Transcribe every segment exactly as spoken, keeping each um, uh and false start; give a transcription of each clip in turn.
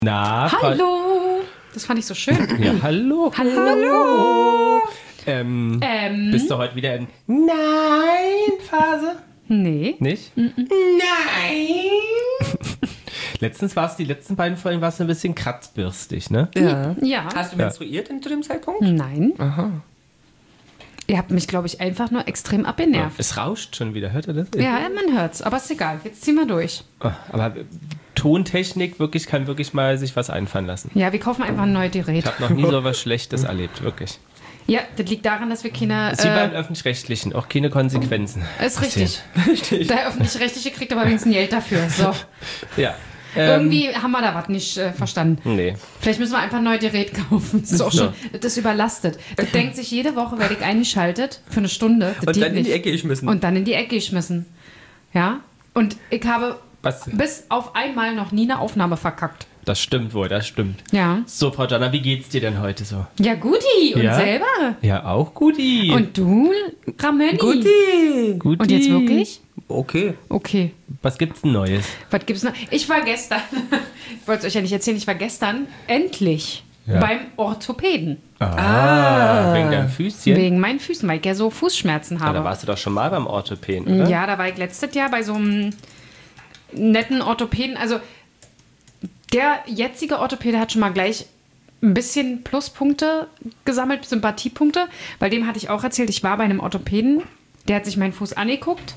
Na, Hallo! Das fand ich so schön. Ja, hallo. Hallo! Ähm, Ähm. Bist du heute wieder in Nein-Phase? Nee. Nicht? Mm-mm. Nein! Letztens war es, die letzten beiden Folgen war es ein bisschen kratzbürstig, ne? Ja. Ja. Hast du menstruiert denn zu dem Zeitpunkt? Nein. Aha. Ihr habt mich, glaube ich, einfach nur extrem abgenervt. Es rauscht schon wieder, hört ihr das? Ja, man hört's. Aber ist egal. Jetzt ziehen wir durch. Oh, aber Tontechnik, wirklich, kann wirklich mal sich was einfallen lassen. Ja, wir kaufen einfach ein neues Gerät. Ich habe noch nie so was Schlechtes erlebt, wirklich. Ja, das liegt daran, dass wir keine... Ist wie beim Äh, Öffentlich-Rechtlichen, auch keine Konsequenzen. ist richtig. Richtig. Der Öffentlich-Rechtliche kriegt aber wenigstens Geld dafür. So. Ja. Ähm, Irgendwie haben wir da was nicht äh, verstanden. Nee. Vielleicht müssen wir einfach ein neues Gerät kaufen. Das ist auch Ja. schon, das ist überlastet. Das denkt sich jede Woche, werde ich eingeschaltet für eine Stunde. Das Und geht dann in die nicht. Ecke geschmissen. Und dann in die Ecke geschmissen. Ja? Und ich habe Was? bis auf einmal noch nie eine Aufnahme verkackt. Das stimmt wohl, das stimmt. Ja. So, Frau Jana, wie geht's dir denn heute so? Ja, guti. Und Ja? selber? Ja, auch guti. Und du, Ramöni? Guti! Guti. Und jetzt wirklich? Okay. Okay. Was gibt's denn Neues? Was gibt's noch? Ich war gestern, ich wollte es euch ja nicht erzählen, ich war gestern endlich Ja. beim Orthopäden. Ah, wegen deinem Füßchen? Wegen meinen Füßen, weil ich ja so Fußschmerzen Ah, habe. da warst du doch schon mal beim Orthopäden, oder? Ja, da war ich letztes Jahr bei so einem netten Orthopäden. Also der jetzige Orthopäde hat schon mal gleich ein bisschen Pluspunkte gesammelt, Sympathiepunkte. Bei dem hatte ich auch erzählt, ich war bei einem Orthopäden, der hat sich meinen Fuß angeguckt.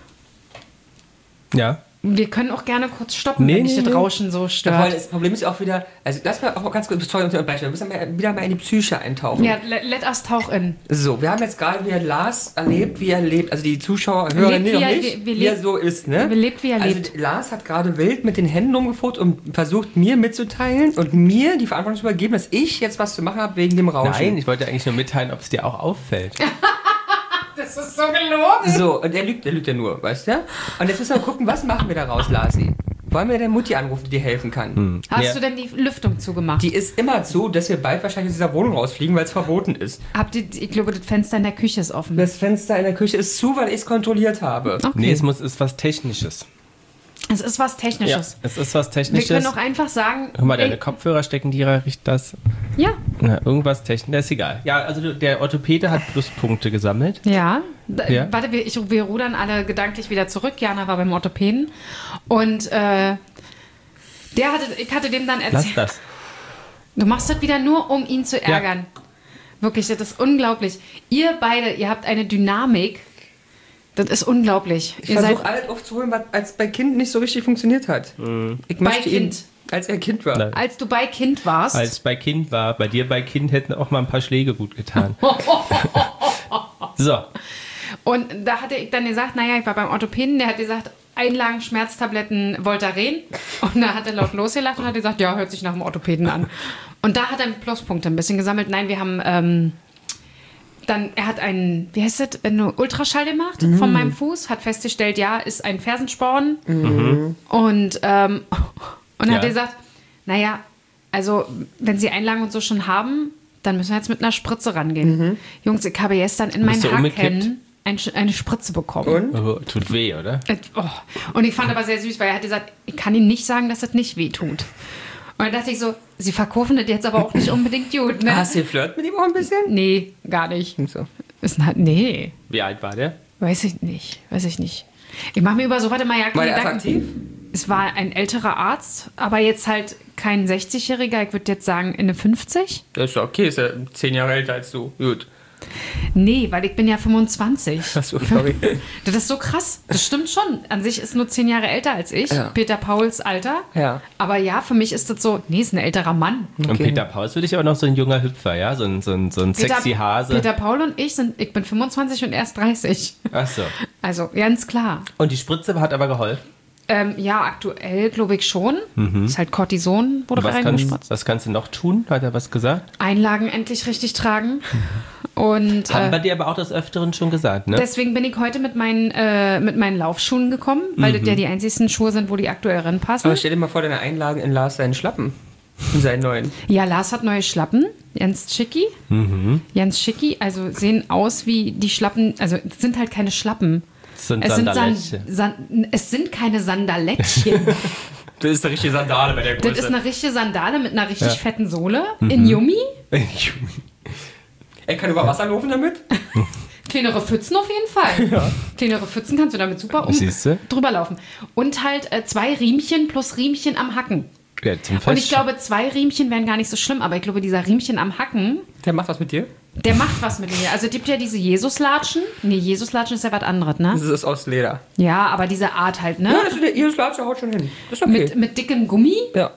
Ja. Wir können auch gerne kurz stoppen, Nee, wenn dich nee, das nee. Rauschen so Weil stört. das Problem ist auch wieder, also lass mal auch ganz kurz bevor wir unterbrechen, wir müssen mal, wieder mal in die Psyche eintauchen. Ja, let, let us tauch in. So, wir haben jetzt gerade wieder Lars erlebt, wie er lebt, also die Zuschauer hören Lebt, nee, wie noch er- nicht, wie- wie, wie er lebt- so ist, ne? wie lebt, wie er also lebt. Lars hat gerade wild mit den Händen rumgefucht und versucht mir mitzuteilen und mir die Verantwortung zu übergeben, dass ich jetzt was zu machen habe wegen dem Rauschen. Nein, ich wollte eigentlich nur mitteilen, ob es dir auch auffällt. Das ist so gelogen. So, und der lügt, der lügt ja nur, weißt du? Und jetzt müssen wir gucken, was machen wir daraus, Larsi? Wollen wir der Mutti anrufen, die dir helfen kann? Hm. Hast Ja. du denn die Lüftung zugemacht? Die ist immer zu, dass wir bald wahrscheinlich aus dieser Wohnung rausfliegen, weil es verboten ist. Habt ihr, ich glaube, das Fenster in der Küche ist offen. Das Fenster in der Küche ist zu, weil ich es kontrolliert habe. Okay. Nee, es muss, ist was Technisches. Es ist was Technisches. es ist was Wir Technisches. können auch einfach sagen. Guck mal, deine ey, Kopfhörer stecken direkt das. Ja, Na, irgendwas Technisches, ist egal. Ja, also der Orthopäde hat Pluspunkte gesammelt. ja. Da, Ja. Warte, wir, ich, wir rudern alle gedanklich wieder zurück. Jana war beim Orthopäden. Und äh, der hatte, ich hatte dem dann Lass erzählt. das. Du machst das wieder nur, um ihn zu ärgern. Wirklich, das ist unglaublich. Ihr beide, ihr habt eine Dynamik. Das ist unglaublich. Ich ihr versuche alles aufzuholen, was als bei Kind nicht so richtig funktioniert hat. Ich Bei möchte ihn, Kind. als er Kind war. Nein. Als du bei Kind warst. Als bei Kind war, bei dir bei Kind hätten auch mal ein paar Schläge gut getan. So. Und da hatte ich dann gesagt, naja, ich war beim Orthopäden, der hat gesagt, Einlagen, Schmerztabletten, Voltaren. Und da hat er laut losgelacht und hat gesagt, ja, hört sich nach dem Orthopäden an. Und da hat er Pluspunkte ein bisschen gesammelt. Nein, wir haben ähm, dann, er hat einen, wie heißt das, einen Ultraschall gemacht Mhm. von meinem Fuß, hat festgestellt, ja, ist ein Fersensporn. Und, ähm, und Ja. hat gesagt, naja, also wenn Sie Einlagen und so schon haben, dann müssen wir jetzt mit einer Spritze rangehen. Jungs, ich habe gestern in meinen Bist du umgekippt? Hacken ein, eine Spritze bekommen. Und? Oh, tut weh, oder? Et- Oh. Und ich fand aber sehr süß, weil er hat gesagt, ich kann Ihnen nicht sagen, dass das nicht weh tut. Und dann dachte ich so, Sie verkaufen das jetzt aber auch nicht unbedingt gut, ne? Hast du geflirt mit ihm auch ein bisschen? Nee, gar nicht. So. Ist halt, nee, Wie alt war der? weiß ich nicht, weiß ich nicht. Ich mache mir über so was immer ja War keine er Gedanken. attraktiv? Es war ein älterer Arzt, aber jetzt halt kein sechzigjähriger, ich würde jetzt sagen Ende fünfzig. Das ist ja okay, ist ja zehn Jahre älter als du. Gut. Nee, weil ich bin ja fünfundzwanzig. Achso, sorry. Das ist so krass. Das stimmt schon. An sich ist nur zehn Jahre älter als ich. Ja. Peter Pauls Alter. Ja. Aber ja, für mich ist das so, nee, ist ein älterer Mann. Und Okay. Peter Paul ist für dich aber noch so ein junger Hüpfer, ja? So ein, so ein, so ein sexy Hase. Peter Paul und ich sind, ich bin fünfundzwanzig und er ist dreißig. Ach so. Also ganz klar. Und die Spritze hat aber geholfen. Ähm, ja, aktuell glaube ich schon. Ist halt Cortison, wurde Was kannst, reingespritzt. was kannst du noch tun? Hat er was gesagt? Einlagen endlich richtig tragen. Und Haben äh, wir dir aber auch des Öfteren schon gesagt, ne? deswegen bin ich heute mit meinen, äh, mit meinen Laufschuhen gekommen, weil das ja die einzigsten Schuhe sind, wo die aktuell reinpassen. Aber stell dir mal vor, deine Einlagen in Lars seinen Schlappen. In seinen neuen. Ja, Lars hat neue Schlappen, ganz schicki. Mhm. Ganz schicki, also sehen aus wie die Schlappen, also es sind halt keine Schlappen. Das sind Es sind, San, Sandalettchen. San, es sind keine Sandalettchen. Das ist eine richtige Sandale bei der Größe. Das ist eine richtige Sandale mit einer richtig Ja. fetten Sohle in Yummy. Ey, kann über Wasser laufen damit? Kleinere Pfützen auf jeden Fall. Ja. Kleinere Pfützen kannst du damit super um Siehste? drüber laufen. Und halt äh, zwei Riemchen plus Riemchen am Hacken. Ja, zum Und ich Fest- glaube, zwei Riemchen wären gar nicht so schlimm, aber ich glaube, dieser Riemchen am Hacken, Der macht was mit dir? der macht was mit mir. Also es gibt ja diese Jesuslatschen. Nee, Jesuslatschen ist ja was anderes, ne? Das ist aus Leder. Ja, aber diese Art halt, ne? Ja, das ist der Jesuslatsch, der haut schon hin. Das ist okay. Mit, mit dickem Gummi. ja.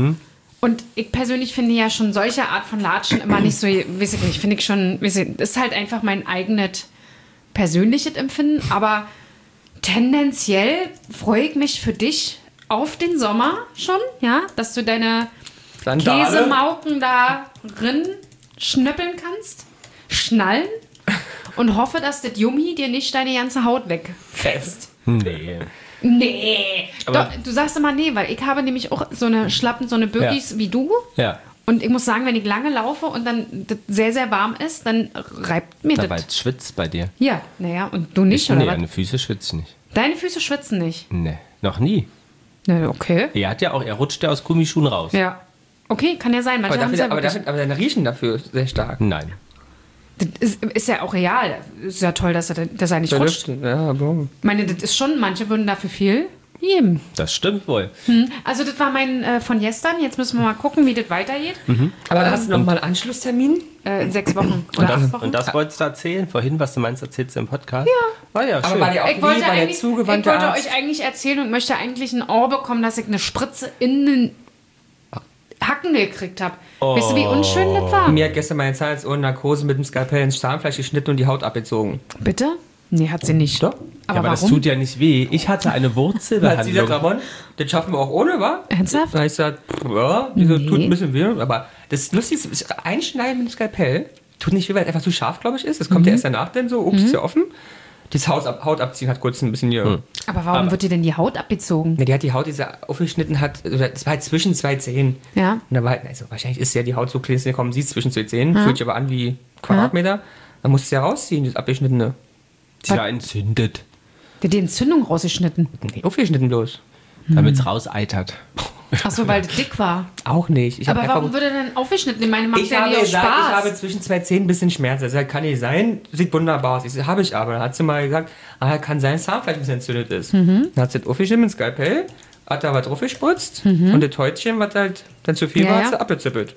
Und ich persönlich finde ja schon solche Art von Latschen immer nicht so, weiß ich nicht, finde ich schon, weiß ich, ist halt einfach mein eigenes persönliches Empfinden, aber tendenziell freue ich mich für dich auf den Sommer schon, ja, dass du deine Sandale. Käsemauken da drin schnöppeln kannst, schnallen und hoffe, dass das Yummy dir nicht deine ganze Haut wegfetzt. Nee. Nee. Aber- Doch, du sagst immer nee, weil ich habe nämlich auch so eine Schlappen, so eine Birkis wie du. Ja. Und ich muss sagen, wenn ich lange laufe und dann das sehr, sehr warm ist, dann reibt mir Dabei das. schwitzt bei dir. Ja, naja, und du nicht, Ich, oder nee, was? deine Füße schwitzen nicht. Deine Füße schwitzen nicht. Nee, noch nie. Na, okay. Er hat ja auch, er rutscht ja aus Gummischuhen raus. Ja. Okay, kann ja sein. Manche Aber, haben es dafür, ja aber, wirklich. dafür, aber deine riechen dafür sehr stark. Nein. Das ist, ist ja auch real. Ist ja toll, dass er, dass er nicht Der rutscht. Lüften, ja, boom. Ich meine, das ist schon, manche würden dafür viel geben. Das stimmt wohl. Hm. Also, das war mein äh, von gestern. Jetzt müssen wir mal gucken, wie das weitergeht. Aber dann hast du noch mal einen Anschlusstermin? Äh, in sechs Wochen. Und Oder acht das, Wochen. und das wolltest du erzählen? Vorhin, was du meinst, erzählst du im Podcast? Ja. Ah ja, Aber schön. war der auch Ich wollte, nie, war der eigentlich, ich zugewandte wollte Arzt? euch eigentlich erzählen und möchte eigentlich ein Ohr bekommen, dass ich eine Spritze in den Hacken gekriegt habe. Weißt du, wie unschön das war? Mir hat gestern meine Zahnohr Narkose mit dem Skalpell ins Zahnfleisch geschnitten und die Haut abgezogen. Bitte? Nee, hat sie nicht. Doch. Aber, Ja, aber das warum? tut ja nicht weh. Ich hatte eine Hat sie Wurzelbehandlung. gesagt, Ramon, das schaffen wir auch ohne, wa? Ernsthaft? Da heißt er, ja, diese Nee. tut ein bisschen weh, aber das Lustige ist, einschneiden mit dem Skalpell tut nicht weh, weil es einfach zu scharf, glaube ich, ist. Das kommt ja erst danach dann so, ups, ist ja offen. Das Haut, ab, Haut abziehen hat kurz ein bisschen hier. Aber warum Aber- wird dir denn die Haut abgezogen? Ne, die hat die Haut, die sie aufgeschnitten hat, also das war halt zwischen zwei Zähnen. Ja. Und da war halt, also wahrscheinlich ist ja die Haut so klein, dass sie kommen, sieht zwischen zwei Zähnen, fühlt sich aber an wie Quadratmeter. Dann musst du ja rausziehen, das abgeschnittene. Die war entzündet, Der hat die Entzündung rausgeschnitten. Nee, aufgeschnitten bloß. damit es rauseitert. Ach so, weil das dick war. Auch nicht. Ich hab Aber einfach- warum wird er denn aufgeschnitten? Ich meine, macht Ich ja habe nicht auch gesagt, ich Spaß. habe zwischen zwei Zähnen ein bisschen Schmerz. Das kann nicht sein. Sieht wunderbar aus. Ich so, habe ich aber. Dann hat sie mal gesagt, ah, kann sein, dass das Zahnfleisch ein bisschen entzündet ist. Mhm. Dann hat sie das aufgeschnitten mit dem Skalpell, hat da was drauf gespritzt und das Häutchen, was halt dann zu viel Mhm. Ja, war, ja. hat sie abgezippelt.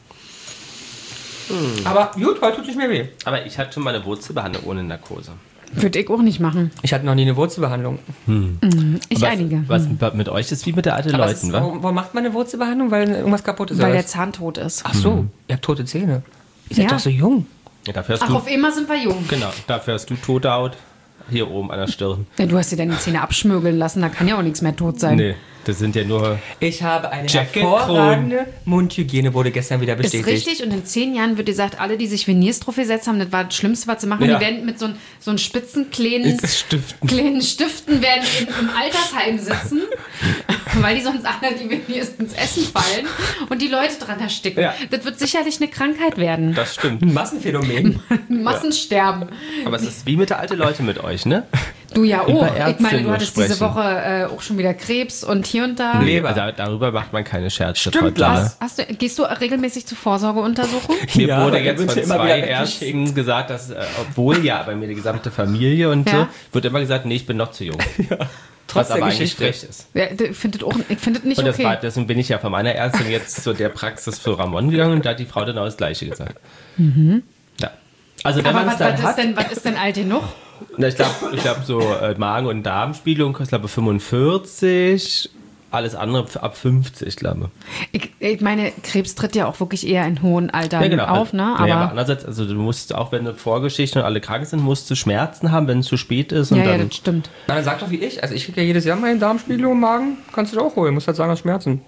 Aber gut, heute tut es nicht mehr weh. Aber ich hatte schon mal eine Wurzelbehandlung ohne Narkose. Würde ich auch nicht machen. Ich hatte noch nie eine Wurzelbehandlung. Ich was, einige. Was mit euch ist wie mit der alten Aber es Leuten, ist, wa? warum, warum macht man eine Wurzelbehandlung? Weil irgendwas kaputt ist. Weil oder der was? Zahn tot ist. Ach so, ihr habt tote Zähne. Ihr seid Ja. doch so jung. Ja, dafür hast Ach, du, auf immer sind wir jung. genau, dafür hast du tote Haut hier oben an der Stirn. Ja, du hast dir deine Zähne abschmögeln lassen, da kann ja auch nichts mehr tot sein. Nee, das sind ja nur... Ich habe eine Jacket hervorragende Mundhygiene, wurde gestern wieder Ist bestätigt. richtig und in zehn Jahren wird gesagt, alle, die sich Veneers drauf gesetzt haben, das war das Schlimmste, was sie machen. Ja. Die werden mit so, ein- so einen spitzen, kleinen, Stiften. kleinen Stiften werden in, im Altersheim sitzen, weil die sonst alle die Veneers ins Essen fallen und die Leute dran ersticken. Ja. Das wird sicherlich eine Krankheit werden. Das stimmt. Ein Massenphänomen. Massensterben. Aber es ist wie mit der alten Leute mit euch, ne? Du ja auch. Über Ich Ärzte meine, du nur hattest diese sprechen. Woche äh, auch schon wieder Krebs und hier und da. Leber. Da, darüber macht man keine Scherze. Stimmt, heute, Lars. ne? Hast du, gehst du regelmäßig zur Vorsorgeuntersuchung? Mir Ja, wurde da jetzt wird von ja immer zwei wieder Ärzten gesagt, dass, äh, obwohl ja bei mir die gesamte Familie und Ja. so, wird immer gesagt, nee, ich bin noch zu jung. Trotz Was aber der eigentlich Geschichte. frech ist. Ja, ich finde das, auch- ich find das nicht Und das okay. war, deswegen bin ich ja von meiner Ärztin jetzt zu der Praxis für Ramon gegangen und da hat die Frau dann auch das Gleiche gesagt. Ja. Also wenn Aber man es was, dann was, ist hat, denn, was ist denn alt genug? na, ich glaube ich glaub so äh, Magen- und Darmspiegelung, ich glaube fünfundvierzig, alles andere ab fünfzig, glaube Ich, ich meine, Krebs tritt ja auch wirklich eher in hohen Altern ich. Ja, genau. auf, ne? Ja, Aber, aber andererseits, also du musst, auch wenn eine Vorgeschichte und alle krank sind, musst du Schmerzen haben, wenn es zu spät ist. Und ja, ja, dann, das stimmt. Na, dann sag doch wie ich. Also ich kriege ja jedes Jahr meine Darmspiegelung im Magen. Kannst du dir auch holen. Musst halt sagen, das Schmerzen.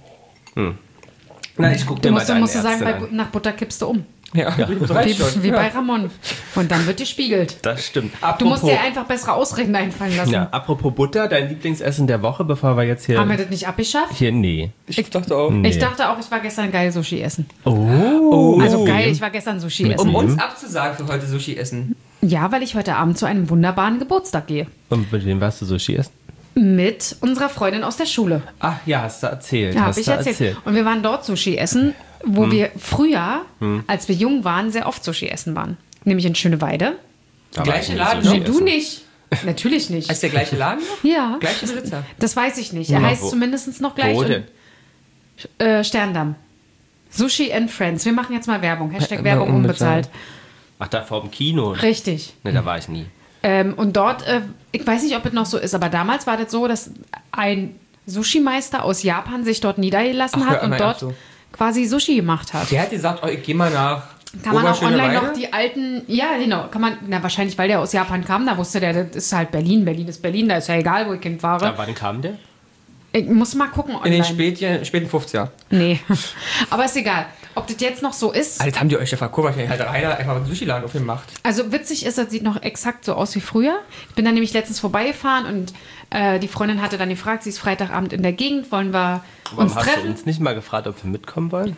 na, ich gucke Du dir mal musst, du deine musst du sagen, Ärztin bei, an. nach Butter kippst du um. Ja, das Wie, reicht schon. wie ja. bei Ramon. Und dann wird die spiegelt. Das stimmt. Du musst Apropos, dir einfach bessere Ausreden einfallen lassen. ja, apropos Butter, dein Lieblingsessen der Woche, bevor wir jetzt hier... Haben wir das nicht abgeschafft? hier, nee. Ich dachte auch. Ich dachte auch, ich war gestern geil Sushi essen. Oh. Also geil, ich war gestern Sushi essen. Um uns abzusagen für heute Sushi essen. Ja, weil ich heute Abend zu einem wunderbaren Geburtstag gehe. Und mit wem warst du Sushi essen? Mit unserer Freundin aus der Schule. Ach ja, hast du erzählt. Ja, hast habe ich du erzählt. erzählt. Und wir waren dort Sushi essen, wo hm. wir früher, hm. als wir jung waren, sehr oft Sushi essen waren. Nämlich in Schöneweide. Da gleiche Laden? Nee, du nicht. Natürlich nicht. Ist der gleiche Laden? Ja. Gleiche Besitzer? Das weiß ich nicht. Er Ja, heißt wo? zumindest noch gleich. Wo denn? Und, äh, Sterndamm. Sushi and Friends. Wir machen jetzt mal Werbung. Hashtag Ja, Werbung unbezahlt. unbezahlt. Ach, da vor dem Kino. Richtig. Ne, da war ich nie. Ähm, und dort, äh, ich weiß nicht, ob es noch so ist, aber damals war das so, dass ein Sushi-Meister aus Japan sich dort niedergelassen Ach, hat hör und mal dort auf so. quasi Sushi gemacht hat. Der hat gesagt, oh, ich geh mal nach Kann man auch online Oberschöneweide. noch die alten, ja genau, kann man, na wahrscheinlich, weil der aus Japan kam, da wusste der, das ist halt Berlin, Berlin ist Berlin, da ist ja egal, wo ich hinfahre. Da, wann kam der? Ich muss mal gucken In online. den späten, späten fünfziger. Nee, aber ist egal. Ob das jetzt noch so ist, Alter, haben die euch ja verkauft, weil halt Rainer einfach einen Sushi-Laden aufgemacht. also witzig ist, das sieht noch exakt so aus wie früher. Ich bin da nämlich letztens vorbeigefahren und äh, die Freundin hatte dann gefragt, sie ist Freitagabend in der Gegend, wollen wir Warum uns hast treffen? du uns nicht mal gefragt, ob wir mitkommen wollen?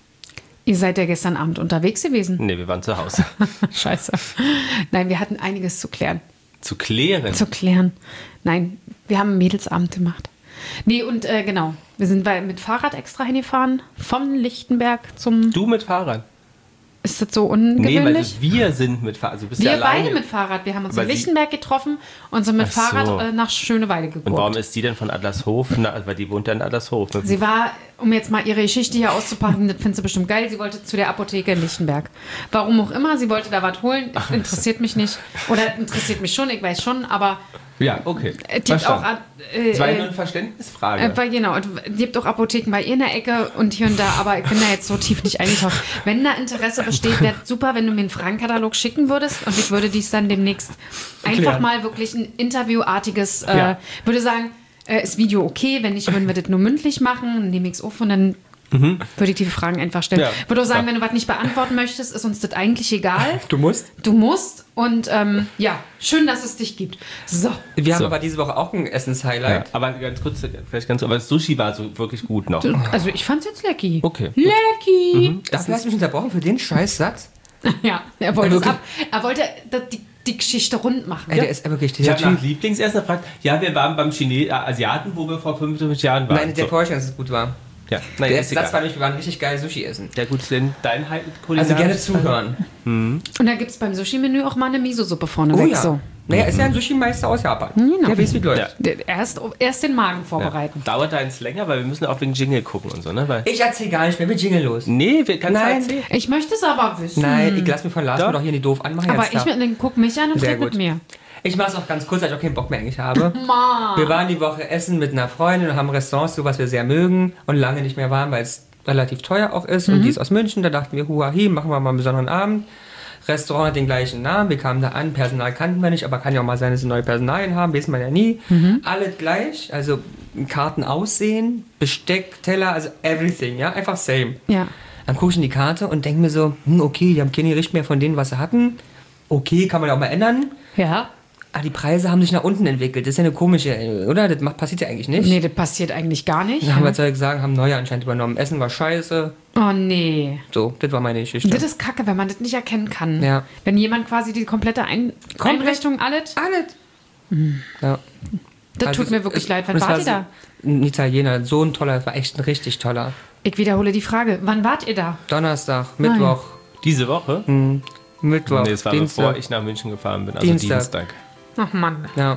Ihr seid ja gestern Abend unterwegs gewesen. Nee, wir waren zu Hause. Scheiße. Nein, wir hatten einiges zu klären. Zu klären. Zu klären. Nein, wir haben einen Mädelsabend gemacht. Nee, und äh, genau, wir sind bei, mit Fahrrad extra hingefahren, von Lichtenberg zum... Du mit Fahrrad? Ist das so Nee, weil ungewöhnlich? wir sind mit Fahrrad. Also du bist wir ja alleine. beide mit Fahrrad. Wir haben uns Aber in sie- Lichtenberg getroffen und sind mit Ach so. Fahrrad äh, nach Schöneweide Und warum geguckt. ist die denn von Adlershof? Na, weil die wohnt ja in Adlershof. Mit Sie war, um jetzt mal ihre Geschichte hier auszupacken, das findest du bestimmt geil, sie wollte zu der Apotheke in Lichtenberg. Warum auch immer, sie wollte da was holen, interessiert mich nicht. Oder interessiert mich schon, ich weiß schon, aber ja, okay. es gibt auch... Verstanden. Äh, Das war ja äh, nur eine Verständnisfrage. Äh, weil, genau, und es gibt auch Apotheken bei ihr in der Ecke und hier und da, aber ich bin da jetzt so tief nicht eingetaucht. Wenn da Interesse besteht, wäre es super, wenn du mir einen Fragenkatalog schicken würdest und ich würde dies dann demnächst einfach Klären. mal wirklich ein interviewartiges, äh, Ja. würde sagen, äh, ist Video okay, wenn nicht, würden wir das nur mündlich machen, dann nehme ich es auf und dann würde ich die Fragen einfach stellen. Ja, würde auch sagen, klar. wenn du was nicht beantworten möchtest, ist uns das eigentlich egal. Du musst? Du musst und ähm, ja, schön, dass es dich gibt. So. Wir haben So. aber diese Woche auch ein ja, Essenshighlight. aber ganz kurz, vielleicht ganz, aber das Sushi war so wirklich gut noch. Also ich fand's jetzt lecky. Okay. Lecky. Dafür hast du mich unterbrochen für den Scheißsatz? Ja, er wollte, es Wirklich? ab, er wollte das- die, die Geschichte rund machen. Ey, der ist wirklich Ich dieser habe nach Typ. Lieblingsessen gefragt. Ja, wir waren beim Chine äh, Asiaten, wo wir vor fünfundfünfzig Jahren waren. Nein, der so. Vorstellung, dass es gut war. Ja, nein, Der ist erste Satz war egal. nämlich, wir waren richtig geil Sushi essen. Ja gut, denn dein Halt kulinarisch. Also gerne zuhören. Und da gibt es beim Sushi-Menü auch mal eine Miso-Suppe Oh vorneweg. ja. So. Naja, ist ja ein Sushi-Meister aus Japan. Genau. Der weiß, wie es läuft. Ja. Der- Erst, erst den Magen Ja. vorbereiten. Dauert deins länger, weil wir müssen auch wegen Jingle gucken und so, ne? Weil, Ich erzähl gar nicht mehr, mit Jingle los. nee, wir kannst Nein. erzählen. Ich möchte es aber wissen. Nein, ich lass mich von Lars Doch. doch hier nicht doof anmachen. aber jetzt ich da. mit, dann guck mich an und Sehr red mit gut. mir. Ich mach's auch ganz kurz, weil ich auch keinen Bock mehr eigentlich habe. Ma. Wir waren die Woche essen mit einer Freundin und haben Restaurants, so was wir sehr mögen und lange nicht mehr waren, weil es relativ teuer auch ist. Und die ist aus München, da dachten wir, huahi, machen wir mal einen besonderen Abend. Restaurant hat den gleichen Namen, wir kamen da an, Personal kannten wir nicht, aber kann ja auch mal sein, dass sie neue Personalien haben, wissen wir ja nie. Alle gleich, also Karten aussehen, Besteck, Teller, also everything, ja, einfach same. Ja. Dann gucke ich in die Karte und denke mir so, hm, okay, die haben keine Richt mehr von denen, was sie hatten. Okay, kann man ja auch mal ändern. Ja. Aber die Preise haben sich nach unten entwickelt. Das ist ja eine komische, oder? Das macht, passiert ja eigentlich nicht. Nee, das passiert eigentlich gar nicht. Dann haben wir Zeug sagen, haben neue anscheinend übernommen. Essen war scheiße. Oh nee. So, das war meine Geschichte. Das ist kacke, wenn man das nicht erkennen kann. Ja. Wenn jemand quasi die komplette Ein Komplett. Einrichtung, alles. Alles. Ja. Das Also tut mir es- wirklich es- leid. Wann und es wart ihr war da? so- Ein Italiener, so ein toller, war echt ein richtig toller. Ich wiederhole die Frage. Wann wart ihr da? Donnerstag, Mittwoch, Diese Woche? Mittwoch, Nee, das war Dienstag. bevor ich nach München gefahren bin, also Dienstag. Dienstag. Ach Mann. Ja.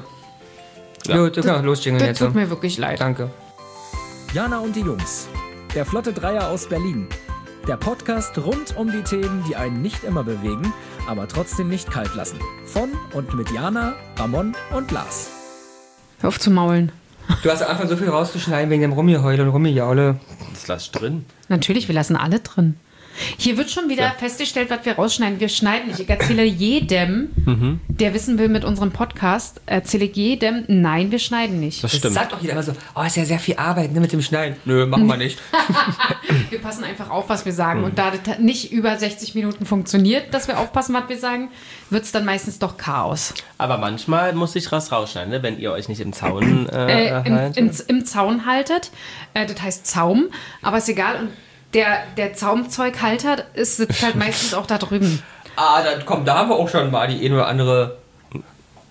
Ja. Gut, du kannst losjingeln Das jetzt. tut mir wirklich leid. Danke. Jana und die Jungs. Der Flotte Dreier aus Berlin. Der Podcast rund um die Themen, die einen nicht immer bewegen, aber trotzdem nicht kalt lassen. Von und mit Jana, Ramon und Lars. Hör auf zu maulen. Du hast am Anfang so viel rauszuschneiden wegen dem Rumgeheule und Rumgejaule. Das lass ich drin. Natürlich, wir lassen alle drin. Hier wird schon wieder Ja. festgestellt, was wir rausschneiden. Wir schneiden nicht. Ich erzähle jedem, Mhm. der wissen will mit unserem Podcast, erzähle ich jedem, nein, wir schneiden nicht. Das Das stimmt. sagt doch jeder immer so, oh, ist ja sehr viel Arbeit ne, mit dem Schneiden. Nö, machen wir nicht. Wir passen einfach auf, was wir sagen. Und da das nicht über sechzig Minuten funktioniert, dass wir aufpassen, was wir sagen, wird es dann meistens doch Chaos. Aber manchmal muss ich was rausschneiden, ne? Wenn ihr euch nicht im Zaun äh, Äh, im, haltet. ins, Im Zaun haltet. Äh, das heißt Zaum, aber ist egal. Und der, der Zaumzeughalter ist, sitzt halt meistens auch da drüben. Ah, dann komm, da haben wir auch schon mal die eine oder andere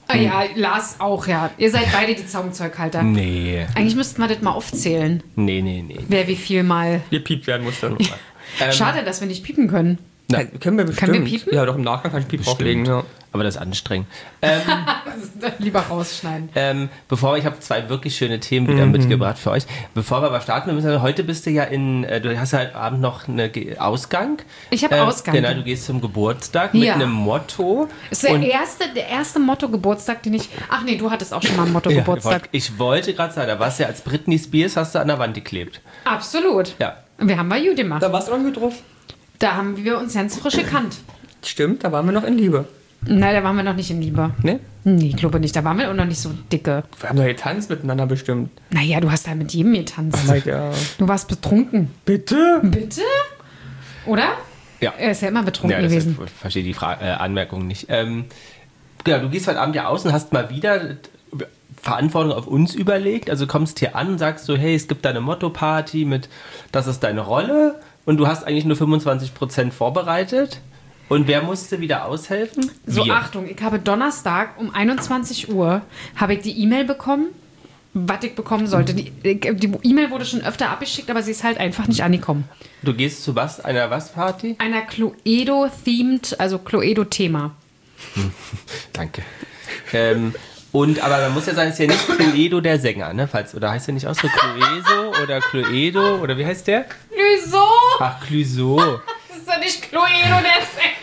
Ah ja, Lars auch, ja. Ihr seid beide die Zaumzeughalter. Nee. Eigentlich müssten wir das mal aufzählen, Nee, nee, nee. wer wie viel mal... Gepiept werden musste. Ähm, Schade, dass wir nicht piepen können. Na, Ja, können wir bestimmt. wir piepen? Ja, doch im Nachgang kann ich Piep drauflegen. Ja. aber das ist anstrengend. Ähm, Lieber rausschneiden. ähm, bevor wir, ich habe zwei wirklich schöne Themen wieder mhm. mitgebracht für euch. Bevor wir aber starten, wir müssen, heute bist du ja in, äh, du hast ja heute Abend noch einen Ausgang. Ich habe äh, Ausgang. Genau, du gehst zum Geburtstag mit Ja. einem Motto. Das ist der Und- erste, der erste Motto-Geburtstag, den ich... Ach nee, du hattest auch schon mal einen Ja, Motto-Geburtstag. ich wollte gerade sagen, da warst du ja als Britney Spears, hast du an der Wand geklebt. Absolut. Ja. Wir haben bei gut gemacht. Da warst du irgendwie drauf. Da haben wir uns ganz frisch gekannt. Stimmt, da waren wir noch in Liebe. Nein, da waren wir noch nicht in Liebe. Ne? Nee, ich glaube nicht. Da waren wir auch noch nicht so dicke. Wir haben doch getanzt miteinander bestimmt. Naja, du hast da mit jedem getanzt. Like, ja. Du warst betrunken. Bitte? Bitte? Oder? Ja. Er ist ja immer betrunken Ja, das gewesen. ist, ich verstehe die Fra äh, Anmerkung nicht. Ähm, genau, du gehst heute Abend ja aus und hast mal wieder Verantwortung auf uns überlegt. Also kommst hier an und sagst so, hey, es gibt da eine Motto-Party mit, das ist deine Rolle und du hast eigentlich nur fünfundzwanzig Prozent vorbereitet. Und wer musste wieder aushelfen? So, Wir. Achtung, ich habe Donnerstag um einundzwanzig Uhr habe ich die E-Mail bekommen, was ich bekommen sollte. Die die E-Mail wurde schon öfter abgeschickt, aber sie ist halt einfach nicht angekommen. Du gehst zu was? Einer was Party? Einer Cluedo-themed, also Cluedo-Thema. Danke. ähm, und, aber man muss ja sagen, es ist ja nicht Cluedo der Sänger, ne? Falls, oder heißt der nicht auch so Clueso oder Cluedo oder wie heißt der? Wieso? Ach, Clueso. Das ist doch nicht Cluedo, der Sänger.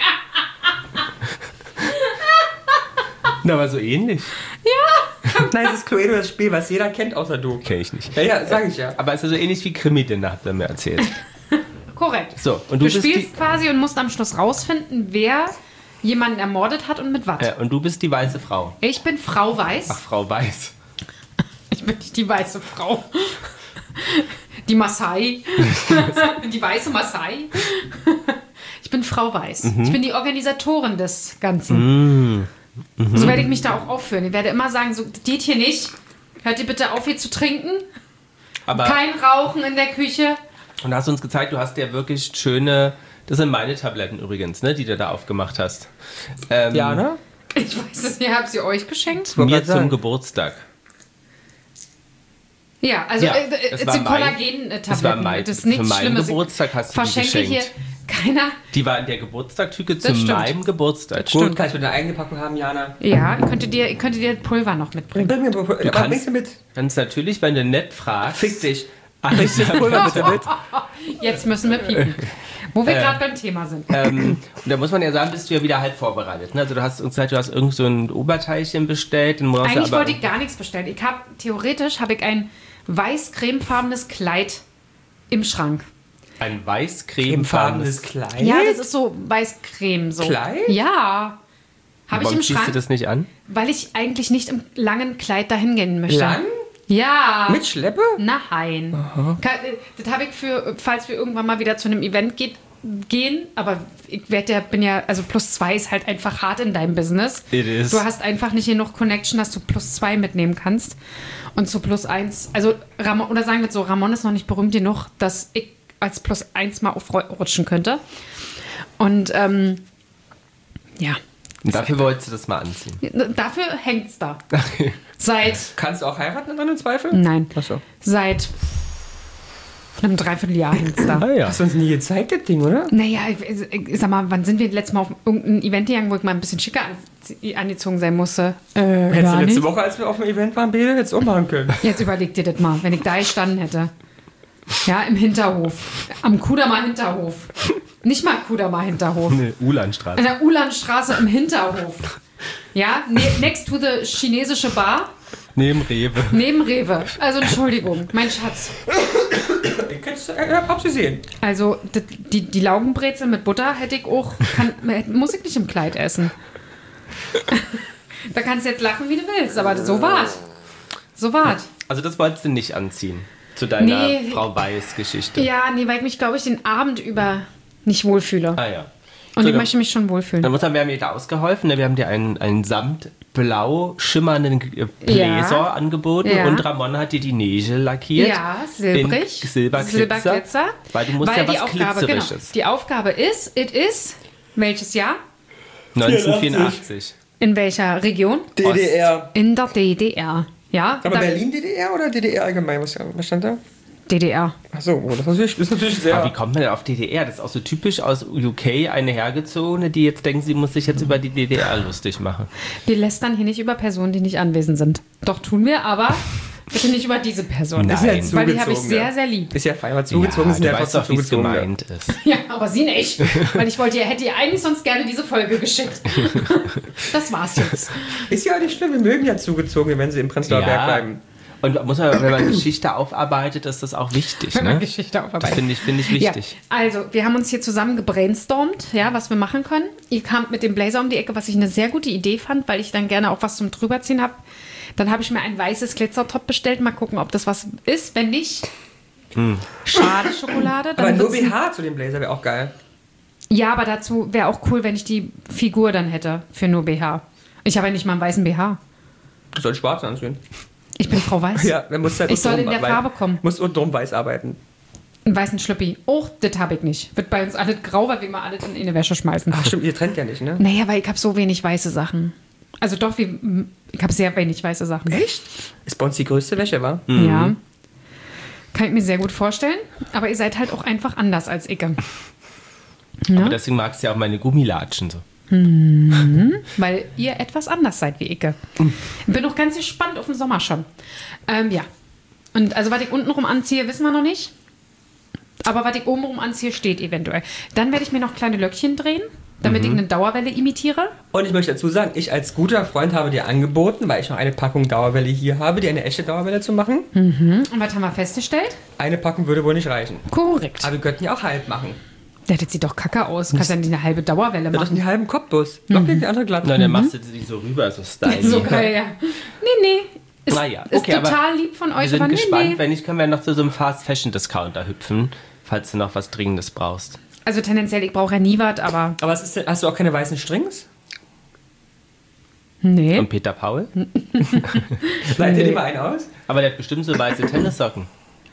Na, aber so ähnlich. Nein, das ist Cluedo, das Spiel, was jeder kennt, außer du. Kenn ich nicht. Ja, ja, sag ich ja. Aber es ist so ähnlich wie Krimi-Dinner, hat er mir erzählt. Korrekt. So, und du, Du, bist spielst quasi und musst am Schluss rausfinden, wer jemanden ermordet hat und mit was. die, äh, und du bist die weiße Frau. Ich bin Frau Weiß. Ach, Frau Weiß. Ich bin nicht die weiße Frau. Die Maasai. Die weiße Maasai. Ich bin Frau Weiß. Mhm. Ich bin die Organisatorin des Ganzen. Mhm. So werde ich mich da auch aufführen. Ich werde immer sagen, so, das geht hier nicht. Hört ihr bitte auf, hier zu trinken. Aber, Kein Rauchen in der Küche. und du hast uns gezeigt, du hast ja wirklich schöne, das sind meine Tabletten übrigens, ne, die du da aufgemacht hast. Ähm, Ja, ne? Ich weiß es nicht, habe sie euch geschenkt? Mir grad zum sagen. Geburtstag. Ja, also Ja, äh, es es war sind mein- Kollagen-Tabletten. Das war mein, Das ist für nichts meinen Schlimmes. Geburtstag hast du die Verschenke hier geschenkt. keiner. Die war in der Geburtstagstüte zu Das stimmt. meinem Geburtstag. Das Gut, stimmt. kann ich mit einer eigenen Packung haben, Jana? Ja, ich könnte dir, ich könnte dir Pulver noch mitbringen. Bring mir, aber kannst- bringst du mit? Ganz natürlich, wenn du nett fragst. Fick dich. Alles Das Pulver bitte mit. Jetzt müssen wir piepen. Wo wir Äh, gerade beim Thema sind. ähm, und da muss man ja sagen, bist du ja wieder halb vorbereitet. Ne? Also du hast uns gesagt, du hast irgend so ein Oberteilchen bestellt. Dann brauchst du Eigentlich aber, wollte ich gar nichts bestellen. Ich habe theoretisch habe ich ein weiß-cremefarbenes Kleid im Schrank. ein Cremefarbenes weiß-cremefarbenes Kleid. Ja, das ist so weiß-creme. So. Kleid? Ja. Habe ich Warum im ziehst du Schrank, das nicht an? weil ich eigentlich nicht im langen Kleid dahin gehen möchte. Lang? Ja. Mit Schleppe? Nein. Ka- äh, Das habe ich für, falls wir irgendwann mal wieder zu einem Event geht, gehen, aber ich werde ja, bin ja, also plus zwei ist halt einfach hart in deinem Business. It is. Du hast einfach nicht genug Connection, dass du plus zwei mitnehmen kannst. Und zu plus eins, also Ramon, oder sagen wir so, Ramon ist noch nicht berühmt genug, dass ich als plus eins mal aufrutschen könnte. Und ähm, ja, Und dafür wolltest du das mal anziehen. dafür hängt's da. Seit, Kannst du auch heiraten dann im Zweifel? nein, Achso. seit einem Dreivierteljahr hängt's da. Ah ja. Hast du uns nie gezeigt, das Ding, oder? Naja, ich, ich sag mal, wann sind wir letztes Mal auf irgendein Event gegangen, wo ich mal ein bisschen schicker anzie- angezogen sein musste? Äh, Hättest gar du letzte nicht. Woche, als wir auf dem Event waren, Bede, hättest du auch machen können. Jetzt überleg dir das mal, wenn ich da gestanden hätte. Ja, im Hinterhof. Am Kudamer Hinterhof. Nicht mal Kudamer Hinterhof. Nee, Ulanstraße. An der Ulandstraße im Hinterhof. Ja, ne, next to the chinesische Bar, Neben Rewe. neben Rewe. Also Entschuldigung, mein Schatz. Ich kann's, äh, hab's gesehen. Also die, die, die Laugenbrezel mit Butter hätte ich auch, kann, muss ich nicht im Kleid essen. Da kannst du jetzt lachen, wie du willst, aber so war's. So war's. Also das wolltest du nicht anziehen. Zu deiner Nee. Frau Weiß-Geschichte. Ja, nee, weil ich mich, glaube ich, den Abend über nicht wohlfühle. Ah ja. Und So, ich dann- möchte mich schon wohlfühlen. Dann muss man, wir haben dir da ausgeholfen. Ne? Wir haben dir einen, einen samtblau schimmernden äh, Bläser Ja. angeboten Ja. und Ramon hat dir die Nägel lackiert. Ja, silbrig. In Silberglitzer. Silberglitzer. Weil du musst ja was die Aufgabe, Glitzerisches. genau, die Aufgabe ist, it is, welches Jahr? neunzehnhundertvierundachtzig. In welcher Region? D D R. In der D D R. Ja, Aber da, Berlin D D R oder D D R allgemein? Was, was stand da? D D R. Achso, oh, das ist natürlich, das ist natürlich sehr... Aber wie kommt man denn auf D D R? Das ist auch so typisch aus U K, eine Hergezogene, die jetzt denkt, sie muss sich jetzt über die D D R lustig machen. Wir lästern hier nicht über Personen, die nicht anwesend sind. Doch tun wir, aber bitte nicht über diese Person. Nein. ja Weil die habe ich zugezogen, sehr, ja. sehr lieb. Ist ja fein, aber zugezogen ja, sind du ja weißt trotzdem doch, wie es zugezogen. gemeint ist. Ja, aber sie nicht. Weil ich wollte, ihr hätte ihr eigentlich sonst gerne diese Folge geschickt. Das war's jetzt. Ist ja nicht schlimm, wir mögen ja zugezogen, wenn sie im Prenzlauer Berg bleiben. Und muss man, wenn man Geschichte aufarbeitet, ist das auch wichtig. Wenn man Ne? Geschichte aufarbeitet. Das finde ich, finde ich wichtig. Ja, also, wir haben uns hier zusammen gebrainstormt, ja, was wir machen können. Ihr kamt mit dem Blazer um die Ecke, was ich eine sehr gute Idee fand, weil ich dann gerne auch was zum Drüberziehen habe. Dann habe ich mir ein weißes Glitzertop bestellt. Mal gucken, ob das was ist. Wenn nicht, Hm. schade Schokolade. Dann Aber nur wird's- B H zu dem Blazer wäre auch geil. Ja, aber dazu wäre auch cool, wenn ich die Figur dann hätte für nur B H. Ich habe ja nicht mal einen weißen B H. Du sollst schwarz anziehen. Ich bin Frau Weiß. Ja, dann musst du halt Ich soll in untenrum der wei- Farbe kommen. Musst untenrum weiß arbeiten. Einen weißen Schlüppi. Oh, das habe ich nicht. Wird bei uns alles grau, weil wir mal alles in eine Wäsche schmeißen. Ach stimmt, ihr trennt ja nicht, ne? Naja, weil ich habe so wenig weiße Sachen. Also doch, wie, ich habe sehr wenig weiße Sachen. Echt? Ist bei uns die größte Wäsche, wa? Ja. Kann ich mir sehr gut vorstellen. Aber ihr seid halt auch einfach anders als ich. Aber Ne? deswegen magst du ja auch meine Gummilatschen so. Weil ihr etwas anders seid wie ich. Bin noch ganz gespannt auf den Sommer schon. Ähm, ja. Und also, was ich untenrum anziehe, wissen wir noch nicht. Aber was ich obenrum anziehe, steht eventuell. Dann werde ich mir noch kleine Löckchen drehen, damit ich eine Dauerwelle imitiere. Und ich möchte dazu sagen, ich als guter Freund habe dir angeboten, weil ich noch eine Packung Dauerwelle hier habe, dir eine echte Dauerwelle zu machen. Und was haben wir festgestellt? Eine Packung würde wohl nicht reichen. Korrekt. Aber wir könnten ja auch halb machen. Ja, das sieht doch kacke aus. Du kannst ja nicht eine halbe Dauerwelle Ja, doch machen. einen halben Kopfbus. Lockig, die andere glatt. Na, dann machst du die so rüber, so stylisch. So geil, ja. Nee, nee. Ist, Naja, ist okay, aber total lieb von Wir euch, sind aber nee, gespannt. nee. Wenn nicht, können wir noch zu so einem Fast-Fashion-Discounter hüpfen, falls du noch was Dringendes brauchst. Also tendenziell, ich brauche ja nie was, aber Aber was ist denn, hast du auch keine weißen Strings? nee. Und Peter Paul? Leitet dir lieber einen aus? Aber der hat bestimmt so weiße Tennissocken.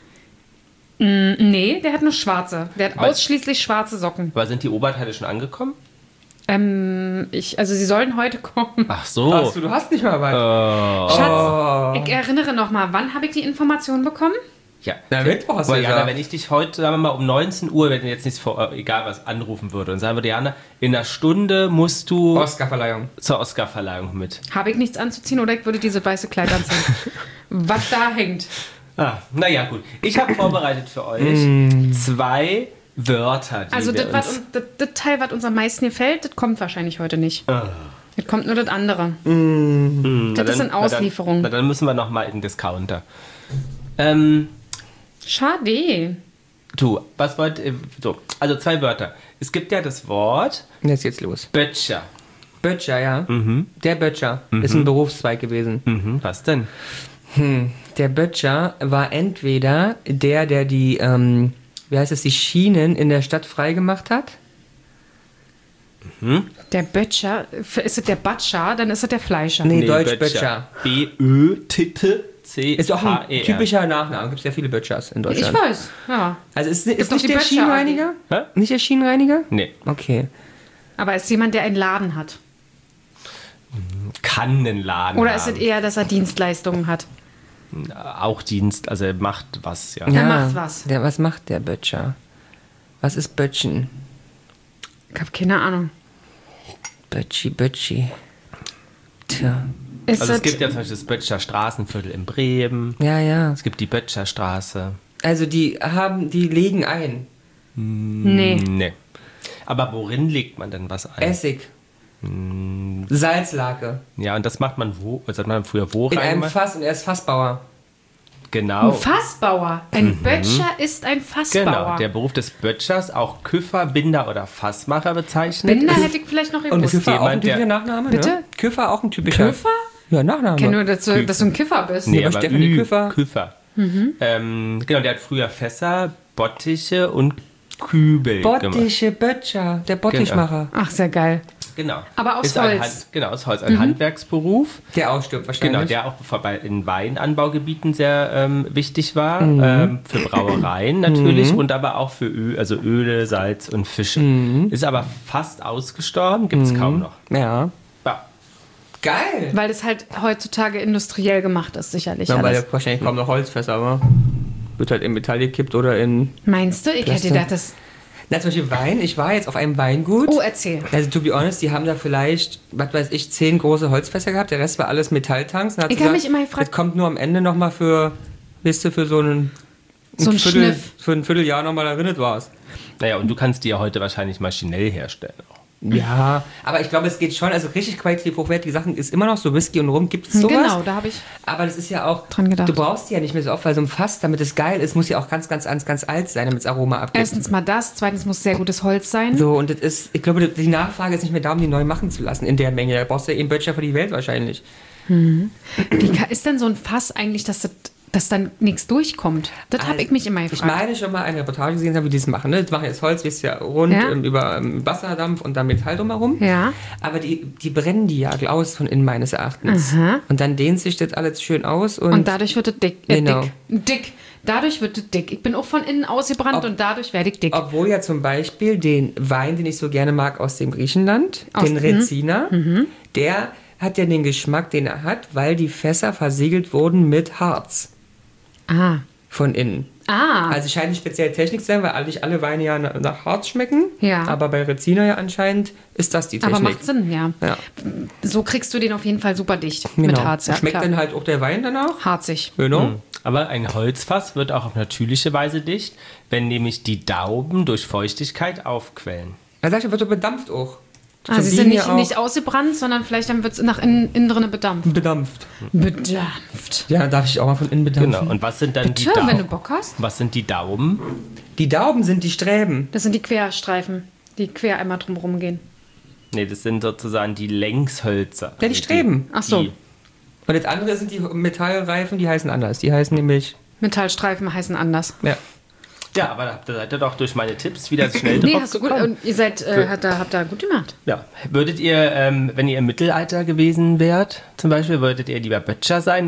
Nee, der hat nur schwarze. Der hat Was? ausschließlich schwarze Socken. Aber sind die Oberteile schon angekommen? Ähm, ich, also sie sollen heute kommen. Ach so. Ach du, du hast nicht mal was. Oh. Schatz, ich erinnere noch mal, wann habe ich die Information bekommen? Ja. Na, Mittwoch hast du Weil, Jana, gesagt. wenn ich dich heute, sagen wir mal, um neunzehn Uhr, wenn du jetzt nichts vor, egal was, anrufen würde und sagen würde, Jana, in einer Stunde musst du Oscarverleihung. zur Oscarverleihung mit. Habe ich nichts anzuziehen oder ich würde diese weiße Kleid anziehen? Was da hängt. Ah, naja, gut. Ich habe vorbereitet für euch zwei Wörter, die Also wir das, was uns... uns, das, das Teil, was uns am meisten gefällt, das kommt wahrscheinlich heute nicht. Ah. Das kommt nur das andere. Na das ist dann- eine Auslieferung. Na dann, na dann müssen wir noch mal in den Discounter. Ähm, Schade. du, was wollt ihr... So, also zwei Wörter. Es gibt ja das Wort Jetzt geht's los. Böttcher. Böttcher, ja. Der Böttcher ist ein Berufszweig gewesen. Mhm, was denn? Der Böttcher war entweder der, der die, ähm, wie heißt es, die Schienen in der Stadt freigemacht hat. Der Böttcher, ist es der Batscher, dann ist es der Fleischer. Nee, Deutsch Böttcher. B Ö T T C Ist auch H ein E R. typischer Nachname. Gibt sehr viele Böttchers in Ich Deutschland. weiß, ja. Also ist, ist doch nicht die der Böttcher Schienenreiniger? Hä? Nicht der Schienenreiniger? Nee, Okay. Aber ist jemand, der einen Laden hat? kann einen Laden Oder haben. ist es eher, dass er Dienstleistungen hat? Auch Dienst, also er macht was, ja. Der macht was. Der, was macht der Böttcher? Was ist Böttchen? Ich habe keine Ahnung. Bötschi, Bötschi. Tja. Ist Also es es- gibt ja zum Beispiel das Böttcher Straßenviertel in Bremen. Ja, ja. Es gibt die Böttcher Straße. Also die haben, die legen ein. Nee. Nee. Aber worin legt man denn was ein? Essig. Salzlake. Ja, und das macht man wo? Das hat man früher wo In einem reingemacht? Fass und er ist Fassbauer. Genau. Ein Fassbauer. Ein Böttcher ist ein Fassbauer. Genau, der Beruf des Böttchers, auch Küffer, Binder oder Fassmacher bezeichnet. Binder hätte ich vielleicht noch Und gewusst. Küffer auch ein jemand, der- typischer Nachname, Bitte? ne? Küffer auch ein typischer. Küffer? Ja, Nachname. Ich kenne nur, dass du, dass du ein Kiffer bist. Nee, aber aber Stefanie Ü, Küffer. Küffer. Ähm, genau, der hat früher Fässer, Bottiche und Kübel gemacht. Bottische Böttcher, der Bottichmacher. Ach, sehr geil. Genau. Aber aus Ist ein Holz. Hand, genau, aus Holz. Ein Handwerksberuf. Der ausstirbt wahrscheinlich. Genau, der auch bei- in Weinanbaugebieten sehr ähm, wichtig war. Ähm, für Brauereien natürlich und aber auch für Öl, also Öle, Salz und Fische. Ist aber fast ausgestorben, gibt es kaum noch. Ja. Ja. Geil! Weil das halt heutzutage industriell gemacht ist, sicherlich. Ja, weil alles. ja wahrscheinlich kaum noch Holzfässer, aber wird halt in Metall gekippt oder in... Meinst du? Ich hätte Plastik. gedacht, das... Na, zum Beispiel Wein. Ich war jetzt auf einem Weingut. Oh, erzähl. Also, to be honest, die haben da vielleicht, was weiß ich, zehn große Holzfässer gehabt. Der Rest war alles Metalltanks. Und hat Ich gesagt, hab mich immer gefragt- das kommt nur am Ende nochmal für, wisst ihr, für so einen... So ein Viertel, Schniff. Für ein Vierteljahr nochmal darin, das war's. Naja, und du kannst die ja heute wahrscheinlich maschinell herstellen. Ja, aber ich glaube, es geht schon, also richtig qualitativ hochwertige Sachen ist immer noch so Whisky und Rum, gibt es sowas. Genau, da habe ich... Aber das ist ja auch, Dran gedacht. du brauchst die ja nicht mehr so oft, weil so ein Fass, damit es geil ist, muss ja auch ganz, ganz, ganz, ganz alt sein, damit es Aroma abgibt. Erstens mal das, zweitens muss sehr gutes Holz sein. So, und das ist, ich glaube, die Nachfrage ist nicht mehr da, um die neu machen zu lassen in der Menge. Da brauchst du ja eben Böttcher für die Welt wahrscheinlich. Wie ka- ist denn so ein Fass eigentlich, dass, das, dass dann nichts durchkommt? Das habe Also, ich mich immer Ich gefragt. meine schon mal eine Reportage gesehen haben, wie die das machen. Ne? Die machen jetzt Holz, wie es ja rund Ja. ähm, über ähm, Wasserdampf und dann Metall drumherum. Ja. Aber die, die brennen die ja aus von innen meines Erachtens. Und dann dehnt sich das alles schön aus. Und, Und dadurch wird es dick. Äh, Genau. dick. Dick. Dadurch wird es dick. Ich bin auch von innen ausgebrannt Ob- und dadurch werde ich dick. obwohl ja zum Beispiel den Wein, den ich so gerne mag aus dem Griechenland, Aus- den mhm. Rezina, der hat ja den Geschmack, den er hat, weil die Fässer versiegelt wurden mit Harz Ah. von innen. Ah. Also scheint eine spezielle Technik zu sein, weil eigentlich alle Weine ja na- nach Harz schmecken. Ja. Aber bei Rezina ja anscheinend ist das die Technik. Aber macht Sinn, ja. Ja, So kriegst du den auf jeden Fall super dicht mit genau. Harz. Ja, Schmeckt klar. dann halt auch der Wein danach? Harzig. Genau. Aber ein Holzfass wird auch auf natürliche Weise dicht, wenn nämlich die Dauben durch Feuchtigkeit aufquellen. Er sagt, er wird so bedampft auch. Also sie Zum sind Bienen nicht, ja auch nicht ausgebrannt, sondern vielleicht dann wird es nach innen, innen drin bedampft. bedampft. Bedampft. Ja, darf ich auch mal von innen bedampfen. Genau. Und was sind dann die Bitte, wenn du Daumen? Bock hast. Was sind die Daumen? Die Dauben sind die Sträben. Das sind die Querstreifen, die quer einmal drumherum gehen. Nee, das sind sozusagen die Längshölzer. Ja, die Streben. Ach so. Die, Und das andere sind die Metallreifen, die heißen anders. Die heißen nämlich... Metallstreifen heißen anders. Ja. ja, aber da habt ihr- seid ihr doch durch meine Tipps wieder schnell Nee, drauf hast du gut. gekommen. Und ihr seid, äh, habt, da, habt da gut gemacht. Ja. Würdet ihr, ähm, wenn ihr im Mittelalter gewesen wärt, zum Beispiel, würdet ihr lieber Böttcher sein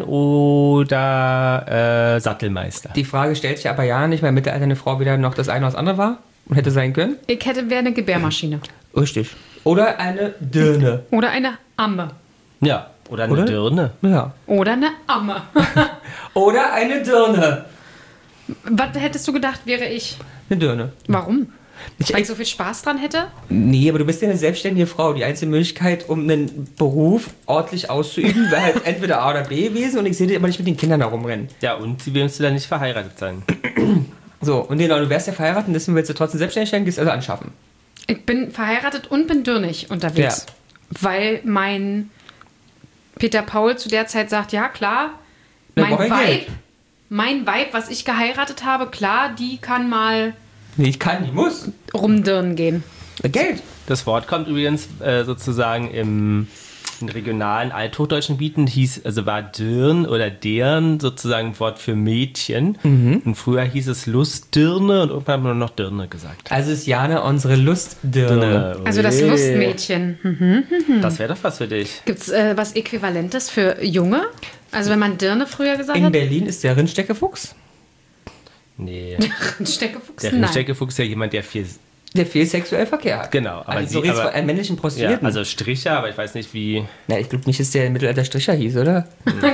oder äh, Sattelmeister? Die Frage stellt sich aber ja nicht, weil im Mittelalter eine Frau wieder noch das eine oder das andere war und hätte sein können. Ich hätte wäre eine Gebärmaschine. Richtig. Oder eine Dirne. Oder eine Amme. Ja, oder eine Oder? Dirne. Ja. Oder eine Amme. Oder eine Dirne. Was hättest du gedacht, wäre ich? Eine Dirne. Warum? Ich, Weil ich so viel Spaß dran hätte? nee, aber du bist ja eine selbstständige Frau. Die einzige Möglichkeit, um einen Beruf ordentlich auszuüben, wäre halt entweder A oder B gewesen und ich sehe dich aber nicht mit den Kindern herumrennen. Ja, und sie willst du dann nicht verheiratet sein. So, und genau, du wärst ja verheiratet und deswegen willst du trotzdem selbstständig sein, gehst also anschaffen. Ich bin verheiratet und bin dürnig unterwegs. Weil mein Peter Paul zu der Zeit sagt, ja klar, Na, mein brauch ich Weib, Geld. mein Weib, was ich geheiratet habe, klar, die kann mal Nee, ich kann, ich muss. rumdirnen gehen. Geld. Das Wort kommt übrigens äh, sozusagen im, in regionalen althochdeutschen Gebieten, hieß, also war Dirn oder Dern sozusagen ein Wort für Mädchen. Und früher hieß es Lustdirne und irgendwann haben wir nur noch Dirne gesagt. Also ist Jana unsere Lustdirne. Also das Ui. Lustmädchen. Hm. Das wäre doch was für dich. Gibt es äh, was Äquivalentes für Junge? Also wenn man Dirne früher gesagt In hat? Berlin ist der Rindsteckefuchs, Nee. Steckefuchs? Der Nein. Rindersteckefuchs ist ja jemand, der viel. der viel sexuell Verkehr hat. Genau, aber Also sie- so redest du aber- von einem männlichen Ja, Prostituierten. also Stricher, aber ich weiß nicht wie. Na, ich glaube nicht, dass der im Mittelalter Stricher hieß, oder?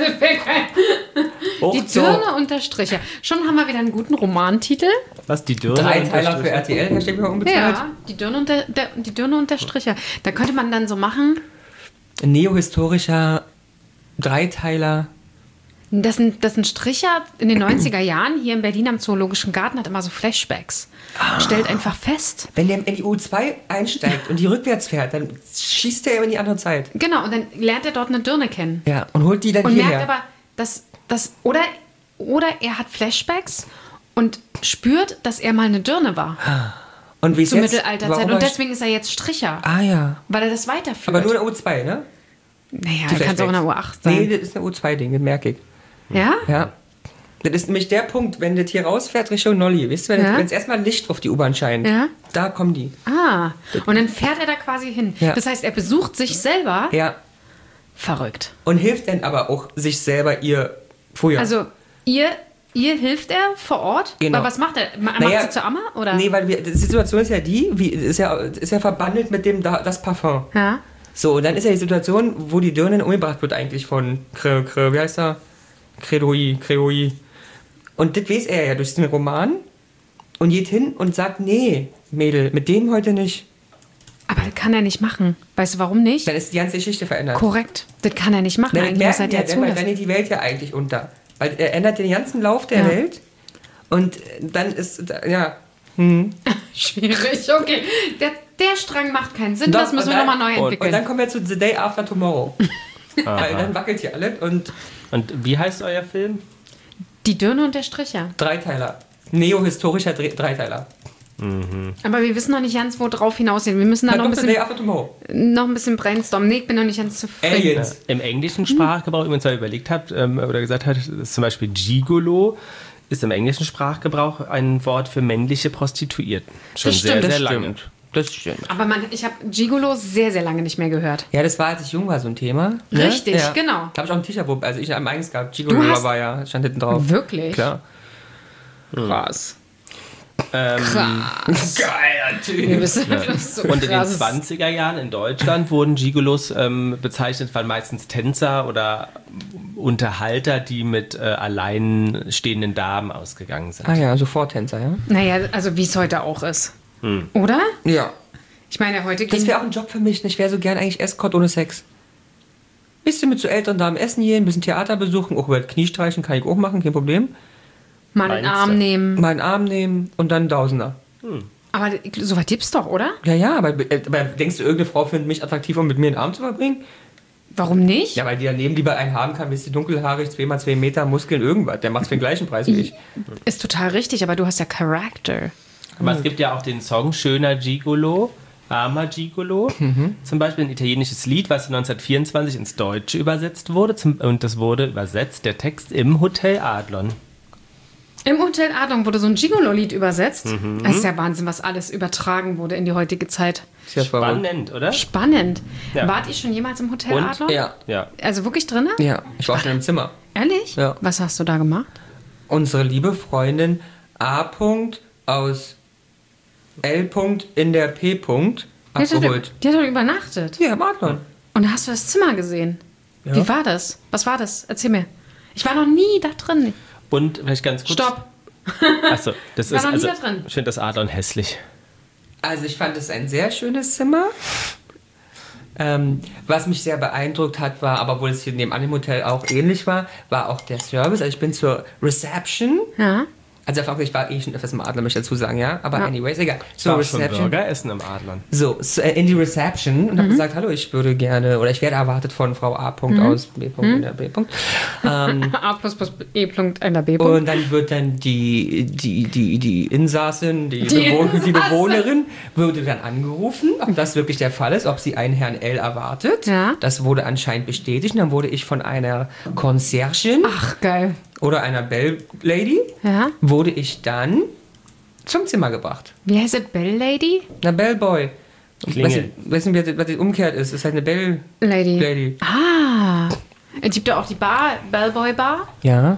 Die Dirne und der Stricher. Schon haben wir wieder einen guten Romantitel. Was, die Dirne? Drei und der Teiler für Stricher? R T L, Hashtag mal unbezahlt. Ja, die Dirne und der, der, die Dirne und der Stricher. Da könnte man dann so machen, Neohistorischer Dreiteiler. dass ein, dass ein Stricher in den neunziger Jahren hier in Berlin am Zoologischen Garten hat immer so Flashbacks. Stellt einfach fest. Wenn der in die U zwei einsteigt und die rückwärts fährt, dann schießt er immer in die andere Zeit. Genau, und dann lernt er dort eine Dirne kennen. Ja, und holt die dann Und hierher. merkt aber, dass das oder, oder er hat Flashbacks und spürt, dass er mal eine Dirne war und wie ist zur jetzt? Mittelalterzeit. Warum Und er- deswegen ist er jetzt Stricher, Ah ja. weil er das weiterführt. Aber nur in der U zwei, ne? naja, Die er kann es auch in der U Flashbacks. acht sein. Nee, das ist ein U zwei Ding, das merke ich. Ja? Ja. Das ist nämlich der Punkt, wenn das hier rausfährt Richtung Nolli, wisst ihr, wenn Ja. es erstmal Licht auf die U-Bahn scheint, Ja. da kommen die. Ah, und dann fährt er da quasi hin. Ja. Das heißt, er besucht sich selber. Ja. Verrückt. Und hilft dann aber auch sich selber ihr früher. Also, ihr, ihr hilft er vor Ort? Genau. Aber was macht er? Ma- Naja, macht sie zur Amme? Oder? Nee, weil wir, die Situation ist ja die, wie, ist ja, ist ja verbandelt mit dem da, das Parfum. Ja. So, und dann ist ja die Situation, wo die Dirnen umgebracht wird eigentlich von Kre, Kre, wie heißt er? Credoi, Credoi. Und das weiß er ja durch den Roman und geht hin und sagt, nee, Mädel, mit dem heute nicht. Aber das kann er nicht machen. Weißt du, warum nicht? Dann ist die ganze Geschichte verändert. Korrekt. Das kann er nicht machen. Nein, Eigentlich muss er ja, dir dann, dann zulassen. geht die Welt ja eigentlich unter. Weil er ändert den ganzen Lauf der Ja. Welt und dann ist, ja... Hm. Schwierig, okay. Der, der Strang macht keinen Sinn, Doch, das müssen und wir dann- nochmal neu Und entwickeln. dann kommen wir zu The Day After Tomorrow. Weil dann wackelt hier alles und Und wie heißt euer Film? Die Dirne und der Stricher. Dreiteiler. Neo-historischer Dre- Dreiteiler. Aber wir wissen noch nicht ganz, wo drauf hinausgehen. Wir müssen da Dann noch ein, kommt The Day bisschen, After Tomorrow. noch ein bisschen brainstormen. Nee, ich bin noch nicht ganz zufrieden. Aliens. Im englischen Sprachgebrauch, wie man zwar überlegt hat ähm, oder gesagt hat, ist zum Beispiel Gigolo, ist im englischen Sprachgebrauch ein Wort für männliche Prostituierten. Schon Das sehr, stimmt, sehr das lange. Das stimmt. Aber man, ich habe Gigolo sehr, sehr lange nicht mehr gehört. Ja, das war, als ich jung war, so ein Thema. Ne? Richtig, ja. genau. Da habe ich auch ein T-Shirt, wo also ich am eigens gehabt. Du Gigolo hast- war ja, stand hinten drauf. Wirklich? Klar. Krass. Ähm, Krass. Geiler Wir Typ. wissen, das ist so Und in den krass. zwanziger Jahren in Deutschland wurden Gigolos ähm, bezeichnet, waren meistens Tänzer oder Unterhalter, die mit äh, alleinstehenden Damen ausgegangen sind. Ah ja, so Vortänzer, ja? Naja, also wie es heute auch ist. Oder? Ja. Ich meine, heute Das gehen wäre auch ein Job für mich. Ich wäre so gern eigentlich Escort ohne Sex. Bisschen mit so älteren Damen essen gehen, ein bisschen Theater besuchen, auch über das Knie streichen, kann ich auch machen, kein Problem. mal einen Meinst Arm du? nehmen. Mal einen Arm nehmen und dann ein Tausender. Aber so was gibt's doch, oder? Ja, ja, aber, aber denkst du, irgendeine Frau findet mich attraktiv, um mit mir einen Arm zu verbringen? Warum nicht? Ja, weil die daneben lieber einen haben kann, bisschen dunkelhaarig, zwei mal zwei Meter, Muskeln, irgendwas. Der macht für den gleichen Preis wie ich. Ist total richtig, aber du hast ja Charakter. Aber es gibt ja auch den Song Schöner Gigolo, Armer Gigolo. Zum Beispiel ein italienisches Lied, was neunzehnhundertvierundzwanzig ins Deutsche übersetzt wurde. Zum, und das wurde übersetzt, der Text, im Hotel Adlon. Im Hotel Adlon wurde so ein Gigolo-Lied übersetzt. Das ist ja Wahnsinn, was alles übertragen wurde in die heutige Zeit. Ist ja verrückt. Spannend, oder? Spannend. Ja. Wart ihr schon jemals im Hotel Und? Adlon? Ja, Ja. Also wirklich drinne? ja. Ich war auch schon im Zimmer. Ehrlich? Ja. Was hast du da gemacht? Unsere liebe Freundin A. aus L. in der P. Die hat, abgeholt. doch- die hat doch übernachtet. Ja, im Adlon. Und da hast du das Zimmer gesehen. Ja. Wie war das? Was war das? Erzähl mir. Ich war noch nie da drin. Und vielleicht ganz kurz. Stopp. Achso, das War ist noch nie also, da drin. ich finde das Adlon hässlich. Also ich fand es ein sehr schönes Zimmer. Ähm, was mich sehr beeindruckt hat, war, aber obwohl es hier nebenan im Hotel auch ähnlich war, war auch der Service. Also ich bin zur Reception. Ja. Also einfach, ich war eh schon öfters im Adler, möchte ich dazu sagen, ja. Aber Ja. anyways, egal. Ich Zur war schon Reception. Burger essen im Adlon. So, so, äh, in die Reception und habe gesagt, hallo, ich würde gerne, oder ich werde erwartet von Frau A. aus B. in der B. Ähm, A plus plus E Punkt in der B. Punkt. und dann wird dann die, die, die, die Insassin, die, Die Bewohn die Insassin. Bewohnerin, würde dann angerufen, ob das wirklich der Fall ist, ob sie einen Herrn L. erwartet. Ja. Das wurde anscheinend bestätigt. Und dann wurde ich von einer Conciergein Ach, geil. oder einer Bell-Lady, Ja. wurde ich dann zum Zimmer gebracht. Wie heißt es? Bell Lady? Eine Bellboy. Klingel. Weißt du, was das- was das umgekehrt ist? Das ist halt eine Bell... Lady. Lady. Ah. Es gibt ja auch die Bar, Bellboy Bar. Ja.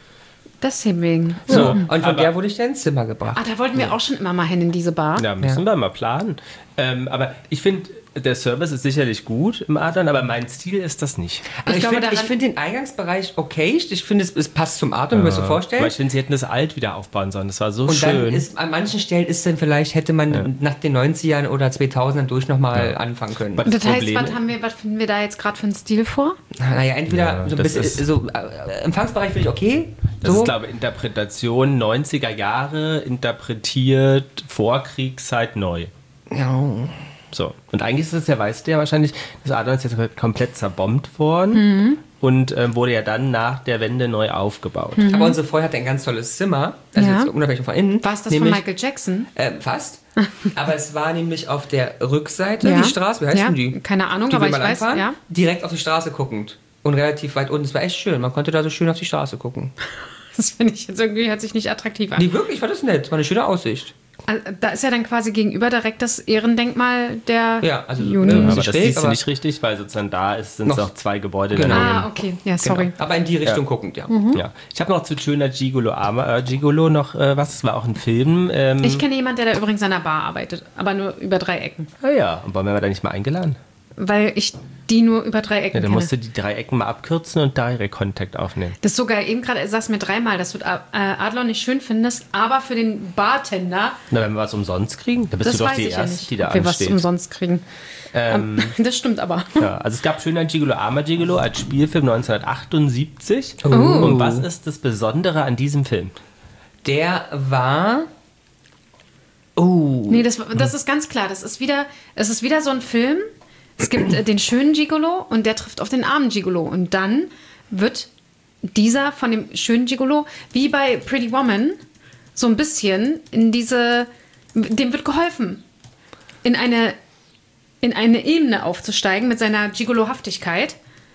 Deswegen. So, und von aber- der wurde ich dann ins Zimmer gebracht. Ah, da wollten wir auch schon immer mal hin in diese Bar. Ja, müssen wir mal planen. Ähm, aber ich finde, der Service ist sicherlich gut im Adlon, aber mein Stil ist das nicht. Also Ich ich glaube, finde daran- find den Eingangsbereich okay. Ich finde, es, es passt zum Art, wenn man es so Aber vorstellt. ich finde, sie hätten das alt wieder aufbauen sollen. Das war so Und schön. dann ist an manchen Stellen ist dann vielleicht, hätte man nach den neunzigern oder zweitausendern durch nochmal anfangen können. Was- Das heißt, Problem- was, haben wir, was finden wir da jetzt gerade für einen Stil vor? Naja, entweder Ja, so ein das bisschen, ist- so, äh, Empfangsbereich finde ich okay. Das So. ist, glaube ich, Interpretation neunziger Jahre, interpretiert Vorkriegszeit neu. Ja. So. Und eigentlich ist es ja, weißt du ja wahrscheinlich, das Adlon ist jetzt komplett zerbombt worden und ähm, wurde ja dann nach der Wende neu aufgebaut. Aber unsere Frau hatte ein ganz tolles Zimmer, also Ja. jetzt unabhängig von innen. War es das nämlich, von Michael Jackson? Äh, fast. Aber es war nämlich auf der Rückseite, Ja. die Straße, wie heißt Ja, denn die? keine Ahnung, die aber wir ich mal weiß, langfahren, ja. direkt auf die Straße guckend. Und relativ weit unten. Es war echt schön. Man konnte da so schön auf die Straße gucken. Das finde ich jetzt irgendwie, hört sich nicht attraktiv an. Nee, wirklich, war das nett. War eine schöne Aussicht. Also, da ist ja dann quasi gegenüber direkt das Ehrendenkmal der Ja, also, Juni. äh, Aber bisschen das schräg, siehst du aber- nicht richtig, weil sozusagen da ist, sind Noch- noch zwei Gebäude Genau. daneben. Ah, okay. Ja, sorry. Genau. Aber in die Richtung guckend, ja. Ja. Ich habe noch zu Schöner Gigolo, Armer, äh, Gigolo noch äh, was, es war auch ein Film. Ähm, Ich kenne jemanden, der da übrigens an der Bar arbeitet, aber nur über drei Ecken. ah ja, und warum werden wir da nicht mal eingeladen? weil ich die nur über drei Ecken Ja, dann kenne. musst du die drei Ecken mal abkürzen und Direct Contact aufnehmen. Das ist sogar eben gerade, sagst mir dreimal, dass du äh, Adler nicht schön findest, aber für den Bartender, Na, wenn wir was umsonst kriegen, dann bist das du doch weiß die ich ja Erste, nicht, die da ob wir was ansteht. umsonst kriegen. Ähm, Das stimmt aber. ja, also es gab Schöner Gigolo, Armer Gigolo als Spielfilm neunzehnhundertachtundsiebzig. Oh. Und was ist das Besondere an diesem Film? Der war... Oh. Nee, das, das ist ganz klar. Das ist wieder, es ist wieder so ein Film. Es gibt äh, den schönen Gigolo und der trifft auf den armen Gigolo. Und dann wird dieser von dem schönen Gigolo, wie bei Pretty Woman, so ein bisschen in diese, dem wird geholfen, in eine, in eine Ebene aufzusteigen mit seiner Gigolo-Haftigkeit,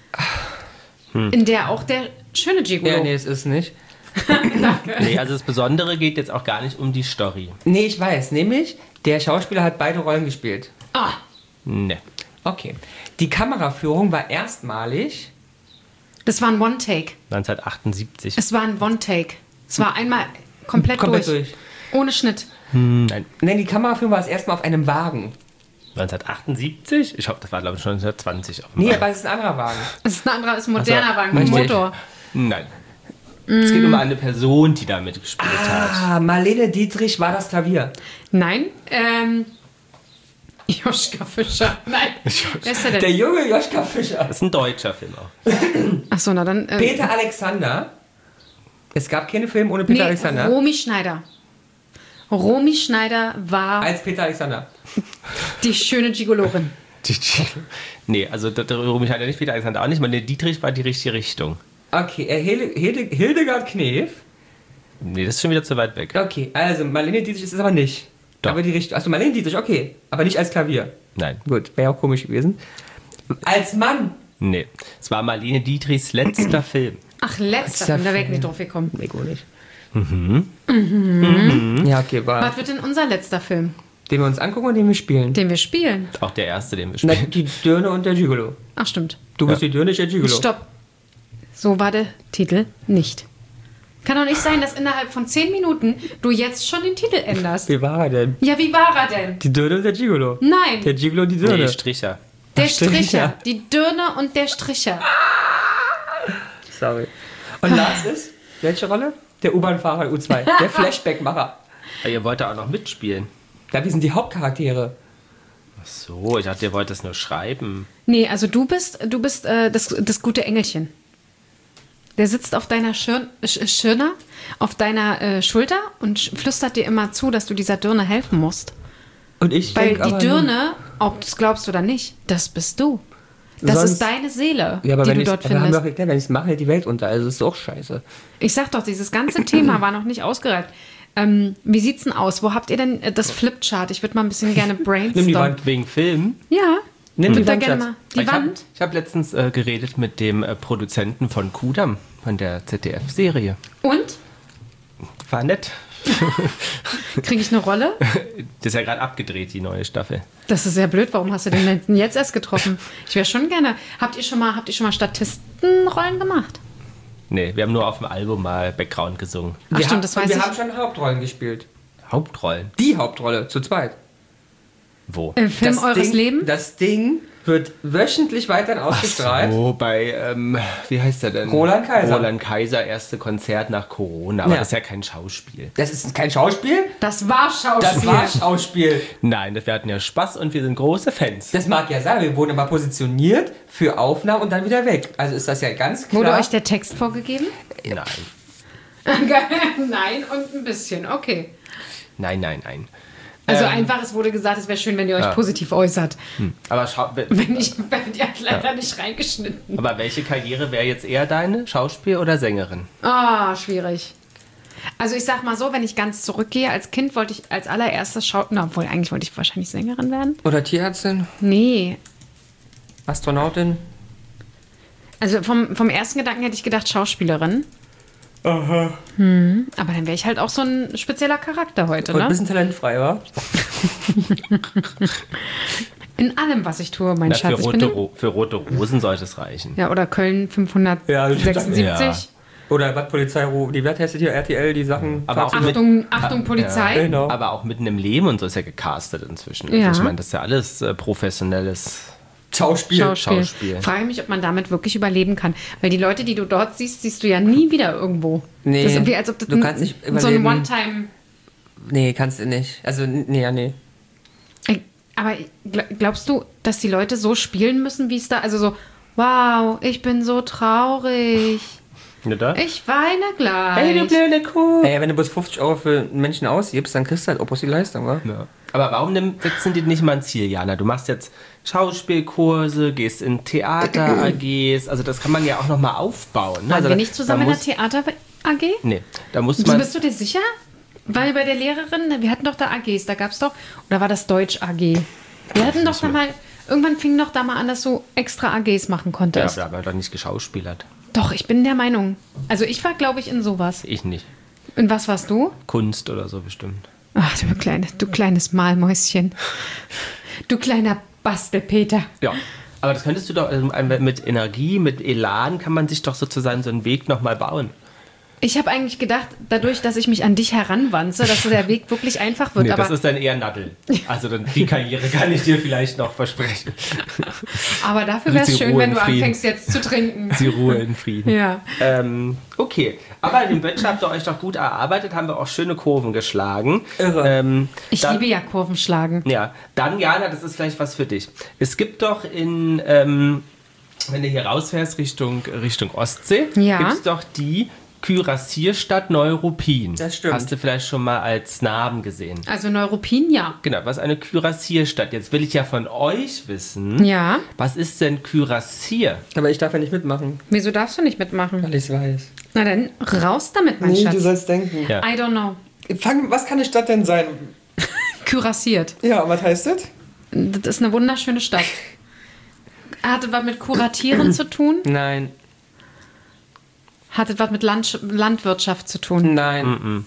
hm. in der auch der schöne Gigolo... Ja, nee, es ist nicht. Nee, also das Besondere geht jetzt auch gar nicht um die Story. Nee, ich weiß. Nämlich, der Schauspieler hat beide Rollen gespielt. Ah, Ne. Okay. Die Kameraführung war erstmalig... das war ein One-Take. neunzehnhundertachtundsiebzig. Es war ein One-Take. Es war einmal komplett, Komplett durch. durch. Ohne Schnitt. Hm, nein. Nein, die Kameraführung war das erste Mal auf einem Wagen. neunzehnhundertachtundsiebzig? Ich glaube, das war glaube ich schon neunzehnhundertzwanzig. Auf dem Nee, Wagen. aber es ist ein anderer Wagen. Es ist ein anderer, ist ein moderner Ach so, Wagen mit richtig. Motor. Nein. Es geht um eine Person, die da mitgespielt hat. Ah, Marlene Dietrich war das Klavier. Nein, ähm. Joschka Fischer. Nein. Wer ist der Der denn? junge Joschka Fischer. Das ist ein deutscher Film auch. Achso, na dann. Ähm, Peter Alexander. Es gab keine Filme ohne Peter nee, Alexander. Romy Schneider. Romy Schneider war Als Peter Alexander. die schöne Gigolorin. Die- die- Nee, also darüber hat er nicht, Peter Alexander auch nicht. Meine Dietrich war die richtige Richtung. Okay, äh, Hilde, Hilde, Hildegard Knef. Nee, das ist schon wieder zu weit weg. Okay, also Marlene Dietrich ist es aber nicht. Doch. Aber die Richtung. Achso, Marlene Dietrich, okay. Aber nicht als Klavier. Nein. Gut, wäre auch komisch gewesen. Als Mann. Nee. Es war Marlene Dietrichs letzter Film. Ach, letzter Film, da wäre ich nicht drauf gekommen. Nee, gut nicht. Mhm. Mhm. Ja, okay, war. Was wird denn unser letzter Film, Den wir uns angucken und den wir spielen. den wir spielen? Auch der erste, den wir Na, spielen. die Dirne und der Gigolo. Ach, stimmt. Du bist die Dirne, ich der Gigolo. Stopp. So war der Titel nicht. Kann doch nicht sein, dass innerhalb von zehn Minuten du jetzt schon den Titel änderst. Wie war er denn? Ja, wie war er denn? Die Dirne und der Gigolo. Nein, Der Gigolo und die Dirne. Nee, Stricher. der Ach, Stricher. Stricher. Die Dirne und der Stricher. Sorry. Und Lars ist? Welche Rolle? Der U-Bahn-Fahrer U zwei. Der Flashback-Macher. Aber ihr wollt da auch noch mitspielen. Da, wir sind die Hauptcharaktere. Ach so, ich dachte, ihr wollt das nur schreiben. Nee, also du bist, du bist äh, das, das gute Engelchen. Der sitzt auf deiner Schirn, Sch- Schirne, auf deiner äh, Schulter und sch- flüstert dir immer zu, dass du dieser Dirne helfen musst. Und ich Weil denk die aber Dirne, ob du es glaubst oder nicht, das bist du. Das Sonst- ist deine Seele, Ja, aber die wenn du ich, dort aber haben wir findest. auch erklärt, wenn ich es mache, hält die Welt unter. Also ist auch scheiße. Ich sag doch, dieses ganze Thema war noch nicht ausgereift. Ähm, wie sieht's denn aus? Wo habt ihr denn äh, das Flipchart? Ich würde mal ein bisschen gerne Nimm die brainstormen. Wand. Wegen Film? Ja, Nimm ich die würde da Wand, gerne Schatz. mal. Die ich hab- Wand? Ich habe letztens äh, geredet mit dem äh, Produzenten von Kudam, von der Z D F-Serie. Und? War nett. Kriege ich eine Rolle? Das ist ja gerade abgedreht, die neue Staffel. Das ist sehr blöd. Warum hast du den denn jetzt erst getroffen? Ich wäre schon gerne. Habt ihr schon mal, habt ihr schon mal Statistenrollen gemacht? Nee, wir haben nur auf dem Album mal Background gesungen. Ach wir stimmt, haben, das und weiß wir ich. haben schon Hauptrollen gespielt. Hauptrollen. Die Hauptrolle, zu zweit. Wo? Im Film das eures Ding, Lebens? Das Ding wird wöchentlich weiterhin ausgestrahlt. So, bei, ähm, wie heißt der denn? Roland Kaiser. Roland Kaiser, erste Konzert nach Corona. Aber Ja. das ist ja kein Schauspiel. Das ist kein Schauspiel, Das war Schauspiel. das war Schauspiel. Nein, wir hatten ja Spaß und wir sind große Fans. Das mag ja sein, wir wurden aber positioniert für Aufnahmen und dann wieder weg. Also ist das ja ganz klar. Wurde euch der Text vorgegeben? Nein, Nein und ein bisschen, okay. nein, nein, nein. Also Ähm, einfach, es wurde gesagt, es wäre schön, wenn ihr euch Ja. positiv äußert. Aber, schau, Wenn ich, wenn ihr leider nicht reingeschnitten. aber welche Karriere wäre jetzt eher deine? Schauspiel oder Sängerin? Ah, schwierig. Also ich sag mal so, wenn ich ganz zurückgehe, als Kind wollte ich als allererstes Schau... Na, obwohl, eigentlich wollte ich wahrscheinlich Sängerin werden. Oder Tierärztin, Nee. Astronautin. Also vom, vom ersten Gedanken hätte ich gedacht Schauspielerin. Aha. Hm, aber dann wäre ich halt auch so ein spezieller Charakter heute, Und ein ne? bisschen talentfrei, wa? In allem, was ich tue, mein Na, für, Schatz. Ich bin rote, im- Ro- für rote Rosen sollte es reichen. ja, oder Köln fünfhundertsechsundsiebzig. Ja. Oder was Polizeiruf, die wer testet hier R T L, die Sachen. Aber auch tagsüber- mit- Achtung, Achtung, Polizei. Genau. Aber auch mitten im Leben und so ist ja gecastet inzwischen. Ja. Also ich meine, das ist ja alles äh, professionelles Schauspiel. Schauspiel. Schauspiel. Frage mich, ob man damit wirklich überleben kann. Weil die Leute, die du dort siehst, siehst du ja nie wieder irgendwo. Nee, das ist irgendwie, als ob das du kannst nicht so ein überleben. One-Time... Nee, kannst du nicht. Also, nee, ja, nee. Aber gl- glaubst du, dass die Leute so spielen müssen, wie es da... Also so, wow, ich bin so traurig. Oder? Ich weine gleich. Hey, du blöde Kuh. Naja, wenn du bloß fünfzig Euro für einen Menschen ausgibst, dann kriegst du halt auch bloß die Leistung, wa? Ja. Aber warum nimm- setzen die nicht mal ein Ziel, Jana? Du machst jetzt Schauspielkurse, gehst in Theater-A Gs, also das kann man ja auch nochmal aufbauen. Ne? Waren Also wir da- nicht zusammen da in muss, der Theater-A G? Nee, da muss So, man... bist du dir sicher? Weil bei der Lehrerin, wir hatten doch da A Gs, da gab es doch, oder war das Deutsch-A G? Wir hatten doch da mal, irgendwann fing doch da mal an, dass du extra A Gs machen Ja, konntest. da haben wir doch nicht geschauspielert. Doch, ich bin der Meinung. Also ich war, glaube ich, in sowas. Ich nicht. In was warst du? Kunst oder so bestimmt. Ach, du, kleine, du kleines Malmäuschen. Du kleiner Bastelpeter. Ja. Aber das könntest du doch, also mit Energie, mit Elan kann man sich doch sozusagen so einen Weg nochmal bauen. Ich habe eigentlich gedacht, dadurch, dass ich mich an dich heranwanze, dass der Weg wirklich einfach wird. Nee, aber das ist dann eher Nadel. Also dann die Karriere kann ich dir vielleicht noch versprechen. aber dafür wäre es Sie schön, Ruhe wenn in du Frieden. anfängst jetzt zu trinken. Die Ruhe in Frieden. Ja. Ähm, okay, aber im Bachelor habt ihr euch doch gut erarbeitet, haben wir auch schöne Kurven geschlagen. Irre. Ähm, Ich dann, liebe ja Kurvenschlagen. Ja, dann Jana, das ist vielleicht was für dich. Es gibt doch in, ähm, wenn du hier rausfährst Richtung, Richtung Ostsee, Ja. gibt es doch die Kürassierstadt Neuruppin. Das stimmt. Hast du vielleicht schon mal als Namen gesehen? Also Neuruppin, ja. Genau, was ist eine Kürassierstadt? Jetzt will ich ja von euch wissen, Ja. was ist denn Kürassier? Aber ich darf ja nicht mitmachen, Wieso darfst du nicht mitmachen? weil ich es weiß. Na dann, raus damit, mein Schatz. sollst denken. Ja. I don't know. Fang, was kann eine Stadt denn sein? Kürassiert. Ja, was heißt das? Das ist eine wunderschöne Stadt. Hatte was mit Kuratieren zu tun? Nein, Hatte was mit Land Landwirtschaft zu tun? nein,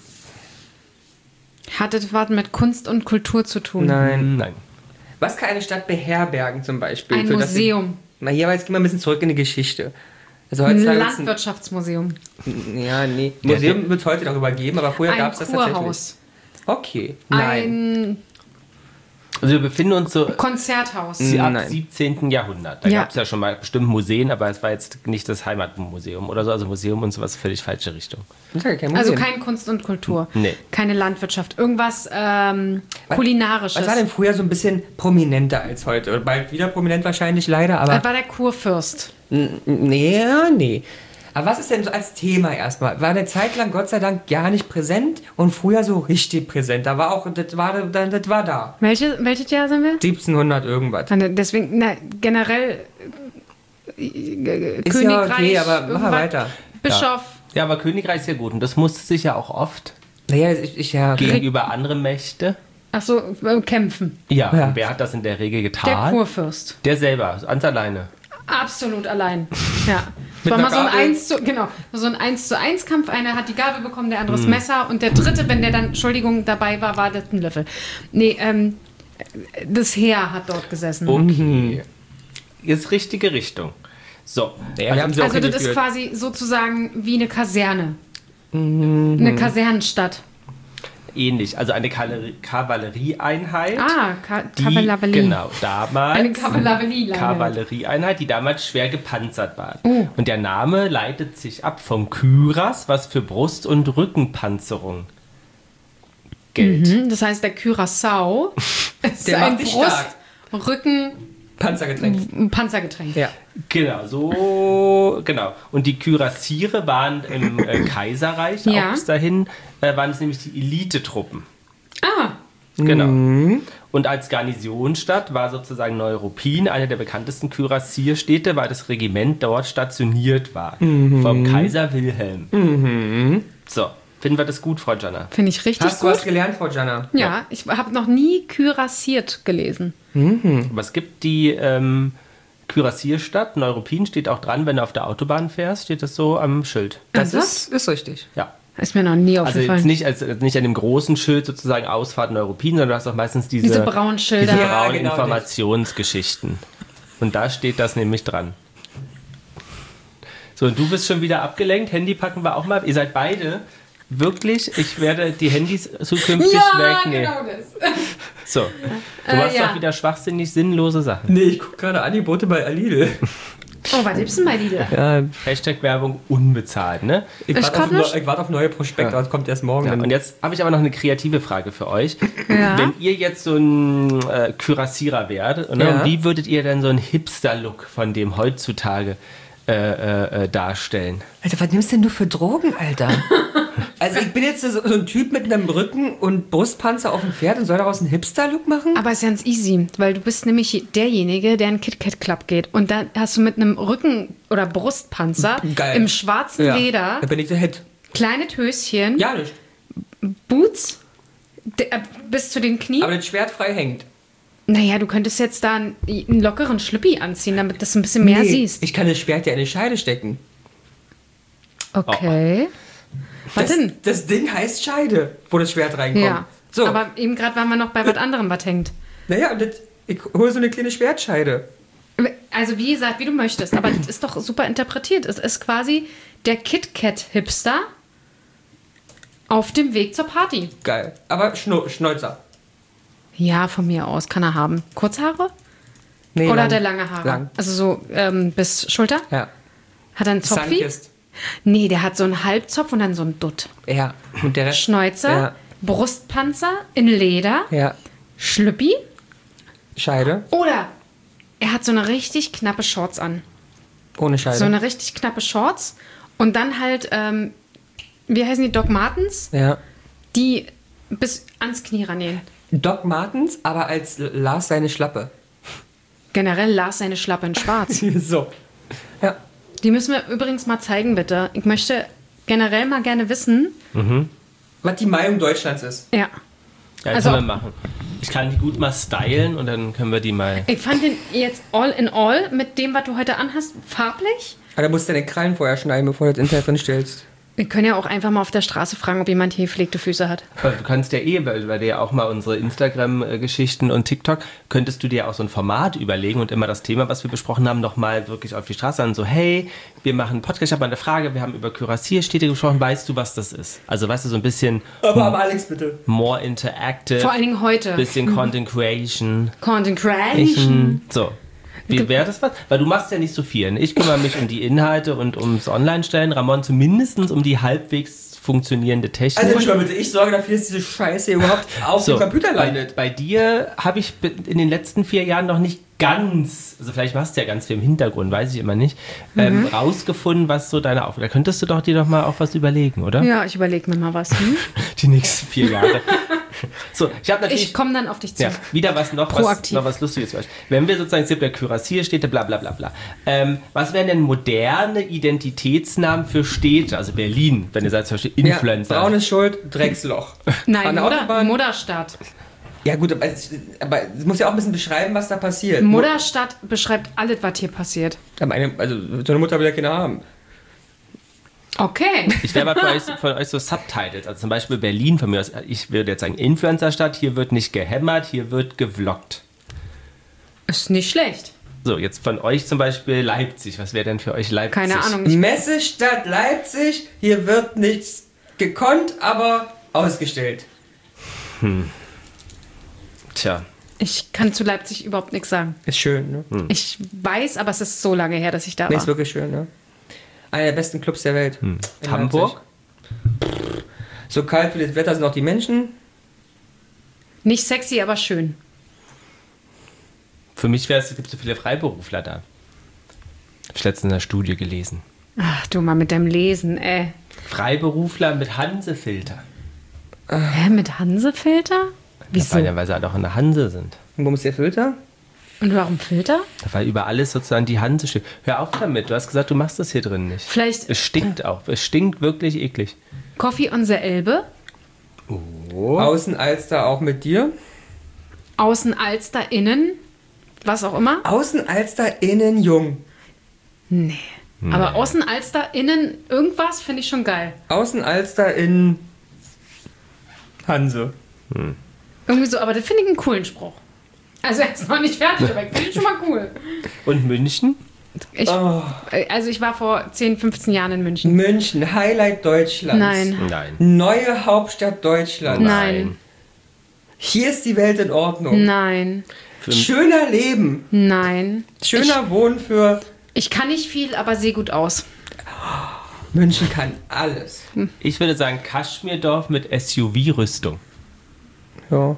Hatte was mit Kunst und Kultur zu tun? nein. Nein. Was kann eine Stadt beherbergen zum Beispiel? Ein Für das sie- Museum. Na, hier jetzt gehen wir ein bisschen zurück in die Geschichte. Also Ein heutzutage wird's Landwirtschaftsmuseum. ein, ja, nee. Museum wird es heute darüber geben, aber vorher Ein gab es das tatsächlich. Kurhaus. Okay, nein. Ein Also wir befinden uns so Konzerthaus. sie ab Nein. siebzehnten. Jahrhundert. Da Ja. gab es ja schon mal bestimmt Museen, aber es war jetzt nicht das Heimatmuseum oder so. Also Museum und sowas völlig falsche Richtung. Das ist ja kein Also Museum. kein Kunst und Kultur. Nee. Keine Landwirtschaft. Irgendwas ähm, Kulinarisches. Was war denn früher so ein bisschen prominenter als heute? Oder bald wieder prominent wahrscheinlich, leider, aber... Das war der Kurfürst. N- Nee, nee. Aber was ist denn so als Thema erstmal? War eine Zeit lang Gott sei Dank gar nicht präsent und früher so richtig präsent. Da war auch, das war, das das war da. Welche, welches Jahr sind wir? siebzehnhundert irgendwas. Deswegen, na, generell äh, Ist Königreich, ja okay, aber mach irgendwas, mal weiter. Bischof. Ja, aber Königreich ist sehr gut und das musste sich ja auch oft Naja, ich, ich ja... gegenüber anderen Mächte. Ach so, äh, kämpfen. Ja, Ja. und wer hat das in der Regel Der getan? Kurfürst. Der selber, ganz alleine. Absolut allein. Ja. Mit War einer mal so ein Gabel? eins zu, genau, so ein eins zu eins Kampf. Einer hat die Gabel bekommen, der andere das Hm. Messer und der dritte, wenn der dann, Entschuldigung, dabei war, war das ein Löffel. Nee, ähm, das Heer hat dort gesessen. Okay. Jetzt richtige Richtung. So. Ja, wir haben sie auch Also das ist hingeführt. quasi sozusagen wie eine Kaserne. Mhm. Eine Kasernenstadt. Ähnlich. Also eine Kavallerie- Kavallerieeinheit. Ah, Ka die, Kavallerie. Genau, damals. Eine Kavallerie. Kavallerieeinheit, die damals schwer gepanzert war. Oh. Und der Name leitet sich ab vom Kyras, was für Brust- und Rückenpanzerung gilt. Mhm, das heißt, der Curaçao ist Der ein macht dich Brust, Rücken, Panzergetränk. ein Panzergetränk. Ja. Genau, so, genau. Und die Kürassiere waren im äh, Kaiserreich, Ja. auch bis dahin, äh, waren es nämlich die Elitetruppen. Ah, Genau. Mhm. Und als Garnisonsstadt war sozusagen Neuruppin, eine der bekanntesten Kürassierstädte, weil das Regiment dort stationiert war. Mhm. Vom Kaiser Wilhelm. So, finden wir das gut, Frau Janna? finde ich richtig Hast du was gut. gelernt, Frau Janna? Ja, ich habe noch nie kürassiert gelesen. Aber es gibt die ähm, Kürassierstadt, Neuruppin steht auch dran, wenn du auf der Autobahn fährst, steht das so am Schild. Das Also? ist, ist richtig. Ja. Ist mir noch nie Also aufgefallen. jetzt nicht, als, nicht an dem großen Schild sozusagen Ausfahrt Neuruppin, sondern du hast auch meistens diese, Diese braunen Schilder. diese Ja, braunen genau das. Informationsgeschichten. Und da steht das nämlich dran. So, und du bist schon wieder abgelenkt. Handy packen wir auch mal. Ihr seid beide wirklich, ich werde die Handys zukünftig Ja, wegnehmen. genau das. So, du Äh, machst ja. doch wieder schwachsinnig sinnlose Sachen. Nee, ich gucke gerade Angebote bei Lidl. Oh, was gibt's denn bei Lidl? Ja, Hashtag Werbung unbezahlt, ne? ich Ich warte auf, kann nicht. neu- ich warte auf neue Prospekte, das kommt erst morgen. Ja, dann. und jetzt habe ich aber noch eine kreative Frage für euch. Ja. Wenn ihr jetzt so ein äh, Kürassierer wärt, ne, Ja. wie würdet ihr denn so einen Hipster-Look von dem heutzutage äh, äh, äh, darstellen? Alter, was nimmst denn du für Drogen, Alter? Also ich bin jetzt so, so ein Typ mit einem Rücken und Brustpanzer auf dem Pferd und soll daraus einen Hipster-Look machen? Aber ist ganz easy, weil du bist nämlich derjenige, der in den KitKat Club geht. Und dann hast du mit einem Rücken- oder Brustpanzer Geil. im schwarzen Ja, Leder, da bin ich der Hit. kleine Töschen, Ja, nicht. Boots de- äh, bis zu den Knien. Aber das Schwert frei hängt. Naja, du könntest jetzt da einen, einen lockeren Schlüppi anziehen, damit du das ein bisschen mehr Nee, siehst. Ich kann das Schwert ja in eine Scheide stecken. Okay. Was Das, denn? das Ding heißt Scheide, wo das Schwert reinkommt. Ja. So, Aber eben gerade waren wir noch bei was anderem, was hängt. naja, und das, ich hole so eine kleine Schwertscheide. Also wie gesagt, wie du möchtest, aber das ist doch super interpretiert. Es ist quasi der KitKat-Hipster auf dem Weg zur Party. Geil. Aber Schno Schnäuzer. Ja, von mir aus kann er haben. Kurzhaare? Nee, Oder lang. hat er lange Haare? Lang. Also so ähm, bis Schulter? Ja. Hat er einen Zopfi? Sunkist. Nee, der hat so einen Halbzopf und dann so einen Dutt. Ja. Und der Rest. Schnäuzer, Ja. Brustpanzer in Leder, Ja. Schlüppi Scheide. oder er hat so eine richtig knappe Shorts an. Ohne Scheide. So eine richtig knappe Shorts und dann halt, ähm, wie heißen die, Doc Martens, ja. die bis ans Knie rannähen. Doc Martens, aber als Lars seine Schlappe. Generell Lars seine Schlappe in schwarz. so. Ja. Die müssen wir übrigens mal zeigen, bitte. Ich möchte generell mal gerne wissen, Was die Meinung Deutschlands ist. ja, Ja, Also- können wir machen. Ich kann die gut mal stylen und dann können wir die mal... ich fand den jetzt all in all mit dem, was du heute anhast, farblich. Aber da musst du deine Krallen vorher schneiden, bevor du das Internet drin stellst. Wir können ja auch einfach mal auf der Straße fragen, ob jemand hier gepflegte Füße hat. Du kannst ja eh, weil weil du ja auch mal unsere Instagram-Geschichten und TikTok, könntest du dir auch so ein Format überlegen und immer das Thema, was wir besprochen haben, nochmal wirklich auf die Straße an. So, hey, wir machen einen Podcast, ich habe mal eine Frage, wir haben über Kürassierstädte gesprochen, weißt du, was das ist? Also, weißt du, so ein bisschen Aber, aber Alex, bitte. more interactive, Vor allen Dingen heute. bisschen Content Creation. Content Creation. So. Wie wäre das was? Weil du machst ja nicht so viel. Ne? Ich kümmere mich um die Inhalte und ums Online-Stellen. Ramon zumindest um die halbwegs funktionierende Technik. Also, schon bitte, ich sorge dafür, dass diese Scheiße überhaupt auf So, dem Computer bei, landet. bei dir habe ich be- in den letzten vier Jahren noch nicht ganz, also vielleicht machst du ja ganz viel im Hintergrund, weiß ich immer nicht, ähm, rausgefunden, was so deine Aufgabe ist. Da könntest du doch dir doch mal auch was überlegen, oder? Ja, ich überlege mir mal was. Hm? Die nächsten vier Jahre. So, ich habe natürlich... Ich komme dann auf dich zu. Ja, wieder was noch, was, Proaktiv. noch was Lustiges für euch. Wenn wir sozusagen, es gibt ja Kürassierstädte, bla bla bla bla. Ähm, was wären denn moderne Identitätsnamen für Städte? Also Berlin, wenn ihr seid zum Beispiel Influencer. Ja, Braun ist schuld, Drecksloch. Nein, An der Mutter, Autobahn- Mutterstadt. Ja gut, aber es, aber es muss ja auch ein bisschen beschreiben, was da passiert. Mutterstadt beschreibt alles, was hier passiert. Aber eine, also so eine Mutter will ja Kinder haben. Okay. Ich wäre mal für euch, von euch so Subtitles. Also zum Beispiel Berlin von mir aus. Ich würde jetzt sagen Influencer-Stadt. Hier wird nicht gehämmert, hier wird gevloggt. Ist nicht schlecht. So, jetzt von euch zum Beispiel Leipzig. Was wäre denn für euch Leipzig? Keine Ahnung. Ich, Messestadt Leipzig, hier wird nichts gekonnt, aber ausgestellt. Tja, ich kann zu Leipzig überhaupt nichts sagen. Ist schön, ne? Ich weiß, aber es ist so lange her, dass ich da Nee, war. ist wirklich schön, ne? Einer der besten Clubs der Welt. In Hamburg? Leipzig. So kalt wie das Wetter sind auch die Menschen. Nicht sexy, aber schön. Für mich wäre es, es gibt so viele Freiberufler da. Habe ich letztens in der Studie gelesen. Ach, du mal mit deinem Lesen, ey. Freiberufler mit Hansefilter. Hä, mit Hansefilter? Wieso? Weil, ja, weil sie halt auch in der Hanse sind. Und wo muss der Filter? Und warum Filter? Weil über alles sozusagen die Hanse steht. Hör auf damit, du hast gesagt, du machst das hier drin nicht. Vielleicht Es stinkt auch. Es stinkt wirklich eklig. Coffee on the Elbe, Oh. Außenalster auch mit dir. Außenalster, innen, was auch immer. Außenalster innen jung. Nee. Aber Außenalster, innen, irgendwas finde ich schon geil. Außenalster in Hanse. Irgendwie so, aber das finde ich einen coolen Spruch. Also er ist noch nicht fertig, aber ich finde ihn schon mal cool. Und München? Ich, Oh. Also ich war vor zehn, fünfzehn Jahren in München. München, Highlight Deutschlands. Nein. Nein. Neue Hauptstadt Deutschlands. Nein. Hier ist die Welt in Ordnung. Nein. Schöner Leben. Nein. Schöner Wohnen für... Ich kann nicht viel, aber sehe gut aus. München kann alles. Ich würde sagen Kaschmirdorf mit S U V-Rüstung. Ja.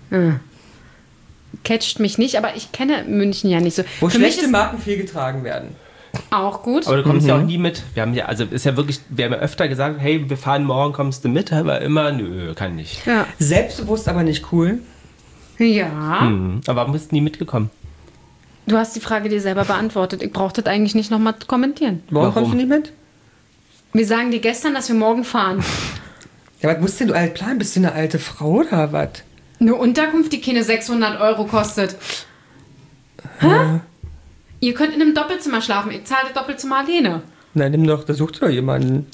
Catcht mich nicht, aber ich kenne München ja nicht so. Wo Für mich schlechte ist Marken viel getragen werden. auch gut. Aber du kommst ja auch nie mit. Wir haben ja, also ist ja wirklich, wir haben ja öfter gesagt, hey, wir fahren morgen, kommst du mit? Aber immer, nö, kann nicht. Ja. Selbstbewusst, aber nicht cool. Ja. Hm. Aber warum bist du nie mitgekommen? Du hast die Frage dir selber beantwortet. Ich brauche das eigentlich nicht nochmal kommentieren. Morgen Warum? kommst du nicht mit? Wir sagen dir gestern, dass wir morgen fahren. Ja, was musst denn du alt planen? Bist du eine alte Frau oder was? Eine Unterkunft, die keine sechshundert Euro kostet. Hä? Ihr könnt in einem Doppelzimmer schlafen. Ich zahle das Doppelzimmer alleine. Nein, nimm doch, da sucht doch jemanden.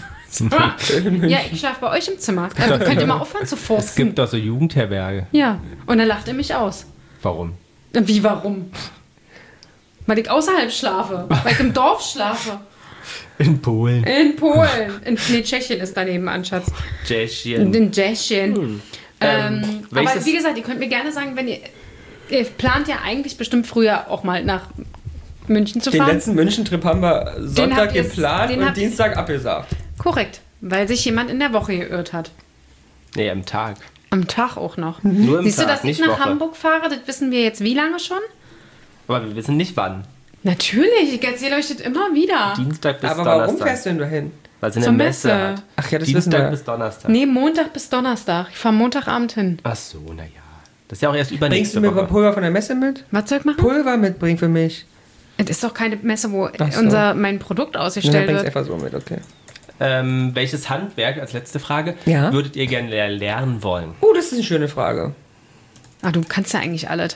Ja, ich schlafe bei euch im Zimmer. Also könnt ihr mal aufhören zu Es furzen. gibt doch so Jugendherberge. Ja, und dann lacht er mich aus. Warum? Wie, warum? Weil ich außerhalb schlafe. Weil ich im Dorf schlafe. In Polen. In Polen. In, nee, Tschechien ist daneben an, Schatz. Tschechien. In Tschechien. Ähm, Ähm, aber welches- wie gesagt, ihr könnt mir gerne sagen, wenn ihr... Ihr plant ja eigentlich bestimmt früher auch mal nach München zu Den fahren. letzten München-Trip haben wir Sonntag habt ihr- geplant den und habt- Dienstag abgesagt. Korrekt. Weil sich jemand in der Woche geirrt hat. Nee, am Tag. Am Tag auch noch. Nur im Siehst Tag, du, dass ich nicht nach Woche. Hamburg fahre? Das wissen wir jetzt wie lange schon? Aber wir wissen nicht wann. Natürlich, ich erzähle euch das immer wieder. Dienstag bis Aber warum Donnerstag. fährst du denn dahin? Weil sie Zur eine Messe, Messe. hat. Ach ja, das Dienstag wissen wir. bis Donnerstag. Nee, Montag bis Donnerstag. Ich fahre Montagabend hin. Ach so, naja. Das ist ja auch erst Bringst übernächste du mir Woche. Pulver von der Messe mit? Was soll ich machen? Pulver mitbringen für mich. Es ist doch keine Messe, wo Ach so. unser, mein Produkt Dann ausgestellt bringst du wird. einfach so mit, okay. Ähm, welches Handwerk, als letzte Frage, Ja? würdet ihr gerne le- lernen wollen? Oh, das ist eine schöne Frage. Ah, du kannst ja eigentlich alles.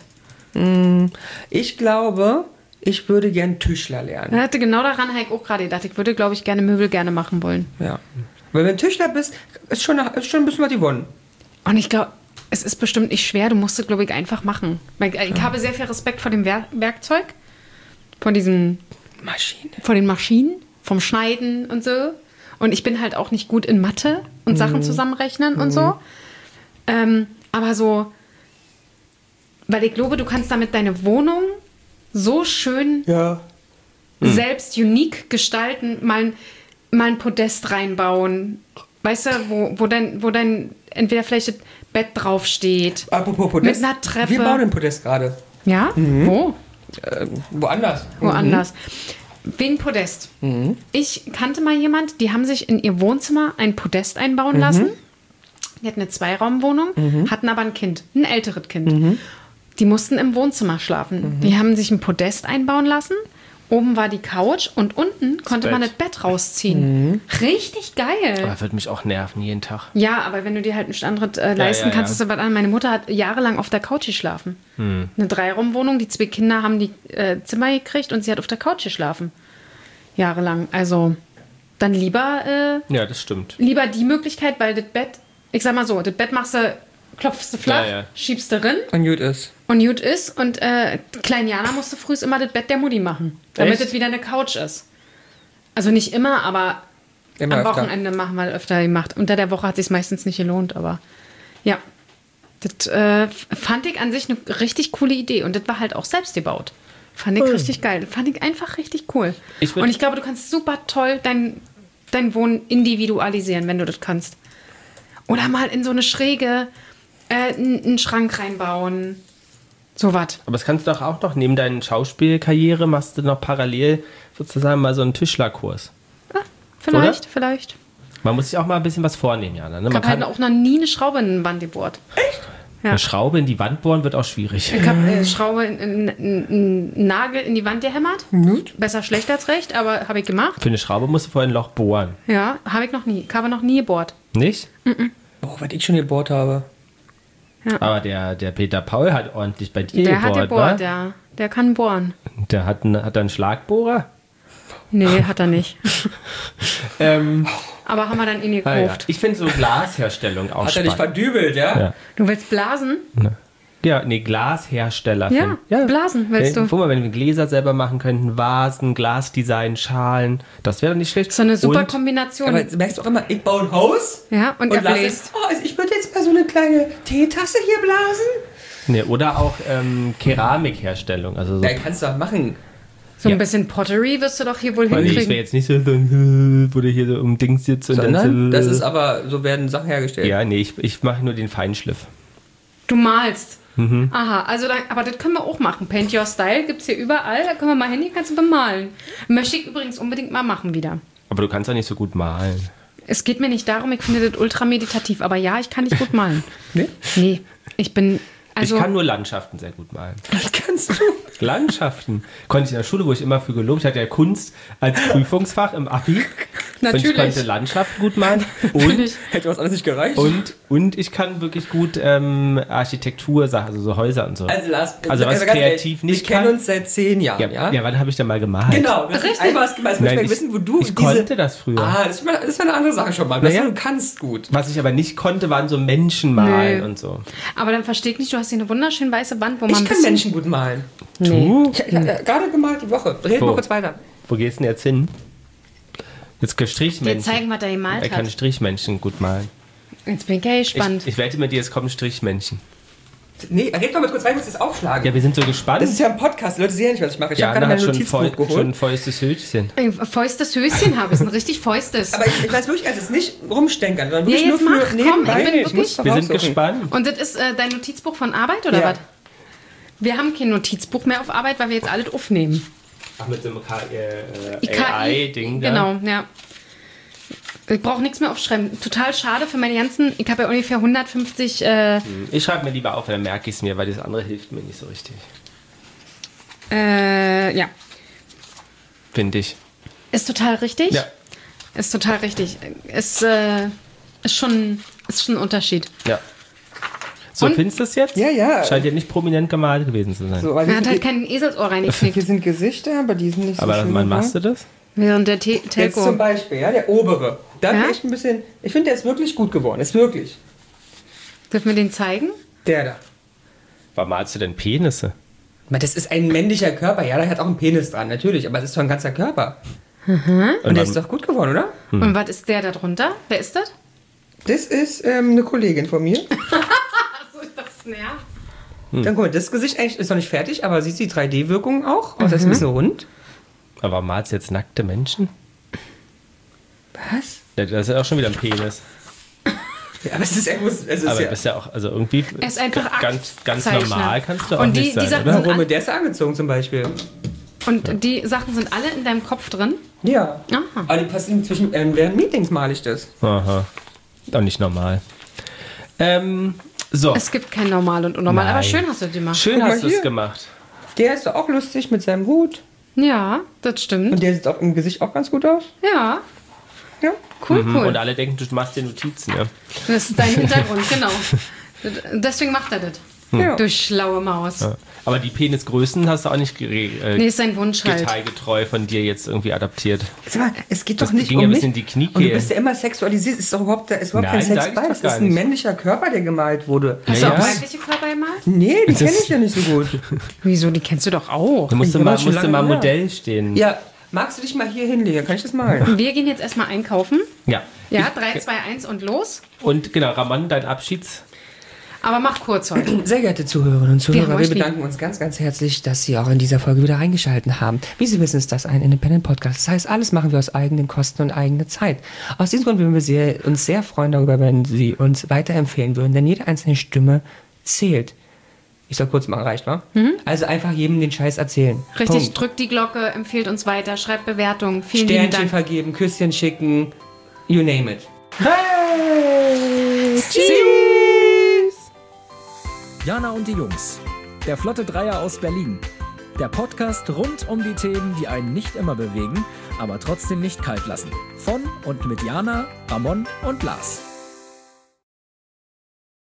Ich glaube, ich würde gern Tischler lernen. Ich hatte genau daran halt auch gerade gedacht. Ich würde, glaube ich, gerne Möbel gerne machen wollen. Ja. Weil wenn du Tischler bist, ist schon, ist schon ein bisschen was gewonnen. Und ich glaube, es ist bestimmt nicht schwer. Du musst es, glaube ich, einfach machen. Weil Ich, ich habe sehr viel Respekt vor dem Wer Werkzeug. Von diesen, Maschine. vor den Maschinen, vom Schneiden und so. Und ich bin halt auch nicht gut in Mathe und Sachen zusammenrechnen und so. Ähm, aber so, weil ich glaube, du kannst damit deine Wohnung so schön Ja. selbst unique gestalten, mal, ein- mal ein Podest reinbauen. Weißt du, wo, wo, dein, wo dein entweder vielleicht das Bett draufsteht. Apropos Podest. Mit einer Treppe. Wir bauen den Podest gerade. Ja? Wo? Ähm, woanders. Woanders. Wegen Podest. Ich kannte mal jemand, die haben sich in ihr Wohnzimmer ein Podest einbauen lassen. Die hatten eine Zweiraumwohnung, hatten aber ein Kind, ein älteres Kind. Die mussten im Wohnzimmer schlafen. Die haben sich ein Podest einbauen lassen. Oben war die Couch und unten konnte man das Bett. Bett rausziehen. Richtig geil. Aber würde mich auch nerven jeden Tag. Ja, aber wenn du dir halt nichts anderes äh, leisten ja, kannst, ja. ist das was anderes. Meine Mutter hat jahrelang auf der Couch geschlafen. Eine Dreiraumwohnung, die zwei Kinder haben die äh, Zimmer gekriegt und sie hat auf der Couch geschlafen. Jahrelang. Also dann lieber, äh, Ja, das stimmt. lieber die Möglichkeit, weil das Bett, ich sag mal so, das Bett machst du, klopfst du flach, Ja, ja. schiebst du rein Und gut ist. und gut ist. Und äh, Klein Jana musste früh immer das Bett der Mutti machen, damit Echt? es wieder eine Couch ist. Also nicht immer, aber Immer am öfter. Wochenende machen wir öfter gemacht. Unter der Woche hat sich meistens nicht gelohnt, aber ja. Das äh, fand ich an sich eine richtig coole Idee. Und das war halt auch selbst gebaut. Fand ich richtig geil. Das fand ich einfach richtig cool. Ich würd- und ich glaube, du kannst super toll dein, dein Wohnen individualisieren, wenn du das kannst. Oder mal in so eine Schräge äh, einen einen Schrank reinbauen. So was. Aber das kannst du doch auch noch, neben deiner Schauspielkarriere machst du noch parallel sozusagen mal so einen Tischlerkurs. Ah, vielleicht, vielleicht. Man muss sich auch mal ein bisschen was vornehmen, Jana. Ne? Ich Man habe halt kann auch noch nie eine Schraube in eine Wand gebohrt. Ja. eine Schraube in die Wand bohren, wird auch schwierig. Ich habe äh, Schraube, in- in- in- einen Nagel in die Wand gehämmert. Besser schlecht als recht, aber habe ich gemacht. Für eine Schraube musst du vorher ein Loch bohren. Ja, habe ich noch nie. Ich habe noch nie gebohrt. Nicht? Boah, was ich schon gebohrt habe. Aber der, der Peter Paul hat ordentlich bei dir Der hat gebohrt, gebohrt, wa? ja. Der kann bohren. Der hat, einen, hat er einen Schlagbohrer? Nee, hat er nicht. Ähm, Aber haben wir dann ihn ah, ja. gekauft. Ich finde so Glasherstellung auch Hat er dich spannend. verdübelt, ja? Ja. Du willst blasen? Ja, nee, Glashersteller. Ja, ja. Blasen willst Hey, du. Guck mal, wenn wir Gläser selber machen könnten, Vasen, Glasdesign, Schalen, das wäre doch nicht schlecht. So eine super Und Kombination. Aber du merkst auch immer, ich baue ein Haus ja, und, und er lass bläst. es, oh, also ich würde jetzt mal so eine kleine Teetasse hier blasen. Nee, oder auch ähm, Keramikherstellung. Also so, Ja, kannst du auch machen. So ein Ja. bisschen Pottery wirst du doch hier wohl weil ich wäre hinkriegen. jetzt nicht so, so wo du hier so um Dings sitzt und Sondern dann so, das ist aber, so werden Sachen hergestellt. Ja, nee, ich, ich mache nur den Feinschliff. Du malst. Mhm. Aha, also dann, aber das können wir auch machen. Paint Your Style gibt es hier überall. Da können wir mal hin, die kannst du bemalen. Möchte ich übrigens unbedingt mal machen wieder. Aber du kannst auch nicht so gut malen. Es geht mir nicht darum, ich finde das ultra meditativ. Aber ja, ich kann nicht gut malen. Nee? Nee, ich bin... Also, ich kann nur Landschaften sehr gut malen. Das kannst du. Landschaften. Konnte ich in der Schule, wo ich immer für gelobt. Ich hatte ja Kunst als Prüfungsfach im Abi. Natürlich. Und ich konnte Landschaften gut malen. Und, Hätte was alles nicht gereicht. und, und ich kann wirklich gut ähm, Architektur-Sachen, also so Häuser und so. Also, Lars, Also was ganz kreativ ehrlich, nicht wir kennen kann. uns seit zehn Jahren, ja, ja? ja, wann habe ich denn mal gemalt? Genau, das ist einmal was gemalt. Jetzt möchte Nein, ich ich, wissen, wo du ich diese... konnte das früher. Ah, das ist, mal, das ist mal eine andere Sache schon mal. Das Naja. du kannst gut. Was ich aber nicht konnte, waren so Menschen malen Nee. und so. aber dann verstehe ich nicht, du hast hier eine wunderschön weiße Wand, wo man Ich ein kann bisschen... Menschen gut malen. Du? Ich habe äh, gerade gemalt die Woche. Reden Wo? wir kurz weiter. Wo gehst du denn jetzt hin? Jetzt Dir Strichmenschen. zeigen, was er gemalt Er kann hat. Strichmenschen gut malen. Jetzt bin ich ja gespannt. Ich, ich wette mit dir, es kommen Strichmännchen. Nee, red doch mal kurz weiter, ich muss das aufschlagen. Ja, wir sind so gespannt. Das ist ja ein Podcast, die Leute sehen ja nicht, was ich mache. Ich habe Jana gerade hat mein schon, Notizbuch voll, geholt. schon ein fäustes Höschen. Ein Fäustes Höschen habe ich, ein richtig Fäustes. Aber ich, ich weiß wirklich, also es ist nicht rumstänkern, sondern Ja, wirklich jetzt nur mach, für komm, nebenbei. ich bin wirklich- muss doch Wir sind raussuchen. gespannt. Und das ist äh, dein Notizbuch von Arbeit oder Ja. was? Wir haben kein Notizbuch mehr auf Arbeit, weil wir jetzt alles aufnehmen. Ach, mit so einem K äh, Die K I, A I-Ding da. Genau, ja. Ich brauche nichts mehr aufschreiben. Total schade für meine ganzen... Ich habe ja ungefähr hundertfünfzig... Äh, Ich schreibe mir lieber auf, dann merke ich es mir, weil das andere hilft mir nicht so richtig. äh, ja. Finde ich. Ist total richtig. Ja. Ist total richtig. Ist, äh, ist, schon, ist schon ein Unterschied. Ja. So, Und? findest du es jetzt? Ja, ja. Scheint ja nicht prominent gemalt gewesen zu sein. So, aber Er hier, hat halt sind, kein Eselsohr hier reingeknickt. sind Gesichter, aber die sind nicht so Aber schön. wann gemacht. machst du das? Während der Te Jetzt zum Telco. Beispiel, ja, der obere. Da Ja? bin ich ein bisschen... Ich finde, der ist wirklich gut geworden. Ist wirklich. Dürfen wir den zeigen? Der da. Warum malst du denn Penisse? Aber das ist ein männlicher Körper. Ja, der hat auch einen Penis dran, natürlich. Aber es ist doch ein ganzer Körper. Und der wann- ist doch gut geworden, oder? Und was ist der da drunter? Wer ist das? Das ist ähm, eine Kollegin von mir. Achso, ich dachte, Snare. Dann guck mal, das Gesicht eigentlich ist noch nicht fertig, aber sieht die drei D-Wirkung auch. Also das ist ein bisschen rund. Aber warum malst du jetzt nackte Menschen? Was? Ja, das ist ja auch schon wieder ein Penis. Ja, aber es ist irgendwo... Es ist Aber ja, das ist ja auch, also irgendwie Er ist einfach ganz, ganz Aktzeichner. normal kannst du auch Und die- nicht die sein, Sachen oder? sind- warum? Der ist ja angezogen zum Beispiel. Und die Sachen sind alle in deinem Kopf drin? Ja. Aha. Aber die passieren zwischen... Ähm, während Meetings male ich das. Aha. Auch nicht normal. Ähm, so. Es gibt kein Normal und Unnormal, Nein. aber schön hast du die gemacht. Schön Guck mal hast du es hier. gemacht. Der ist doch auch lustig mit seinem Hut. Ja, das stimmt. Und der sieht auch im Gesicht auch ganz gut aus. Ja, Ja. cool, Mhm. cool. Und alle denken, du machst dir Notizen, ja. Das ist dein Hintergrund, genau. Deswegen macht er das. Ja. Du schlaue Maus. Ja. Aber die Penisgrößen hast du auch nicht ge- äh, Nee, ist sein Wunsch halt. detailgetreu von dir jetzt irgendwie adaptiert. Sag mal, es geht Das doch nicht ging um ja mich. bis in die Kniekehle. Und du bist ja immer sexualisiert. Ist doch überhaupt, da ist überhaupt Nein, kein Sex sag ich bei. doch Das gar ist ein nicht. männlicher Körper, der gemalt wurde. Hast du Ja, auch ja. weibliche Körper gemalt? Nee, die Das kenne ist- ich ja nicht so gut. Wieso? Die kennst du doch auch. Du musst Ja, mal, aber schon musst du lange mal her. Modell stehen. Ja, magst du dich mal hier hinlegen? Kann ich das malen? Wir gehen jetzt erstmal einkaufen. Ja. Ja, drei, zwei, eins und los. Und genau, Ramon, dein Abschieds... Aber mach kurz heute. Sehr geehrte Zuhörerinnen und Wir Zuhörer, haben wir, euch lieb. bedanken uns ganz, ganz herzlich, dass Sie auch in dieser Folge wieder reingeschaltet haben. Wie Sie wissen, ist das ein Independent-Podcast. Das heißt, alles machen wir aus eigenen Kosten und eigener Zeit. Aus diesem Grund würden wir sehr, uns sehr freuen darüber, wenn Sie uns weiterempfehlen würden, denn jede einzelne Stimme zählt. Ich soll kurz machen, reicht, wa? Also einfach jedem den Scheiß erzählen. Richtig, Punkt. drückt die Glocke, empfiehlt uns weiter, schreibt Bewertungen. Vielen lieben Sternchen Dank. vergeben, Küsschen schicken, you name it. Jana und die Jungs. Der Flotte Dreier aus Berlin. Der Podcast rund um die Themen, die einen nicht immer bewegen, aber trotzdem nicht kalt lassen. Von und mit Jana, Ramon und Lars.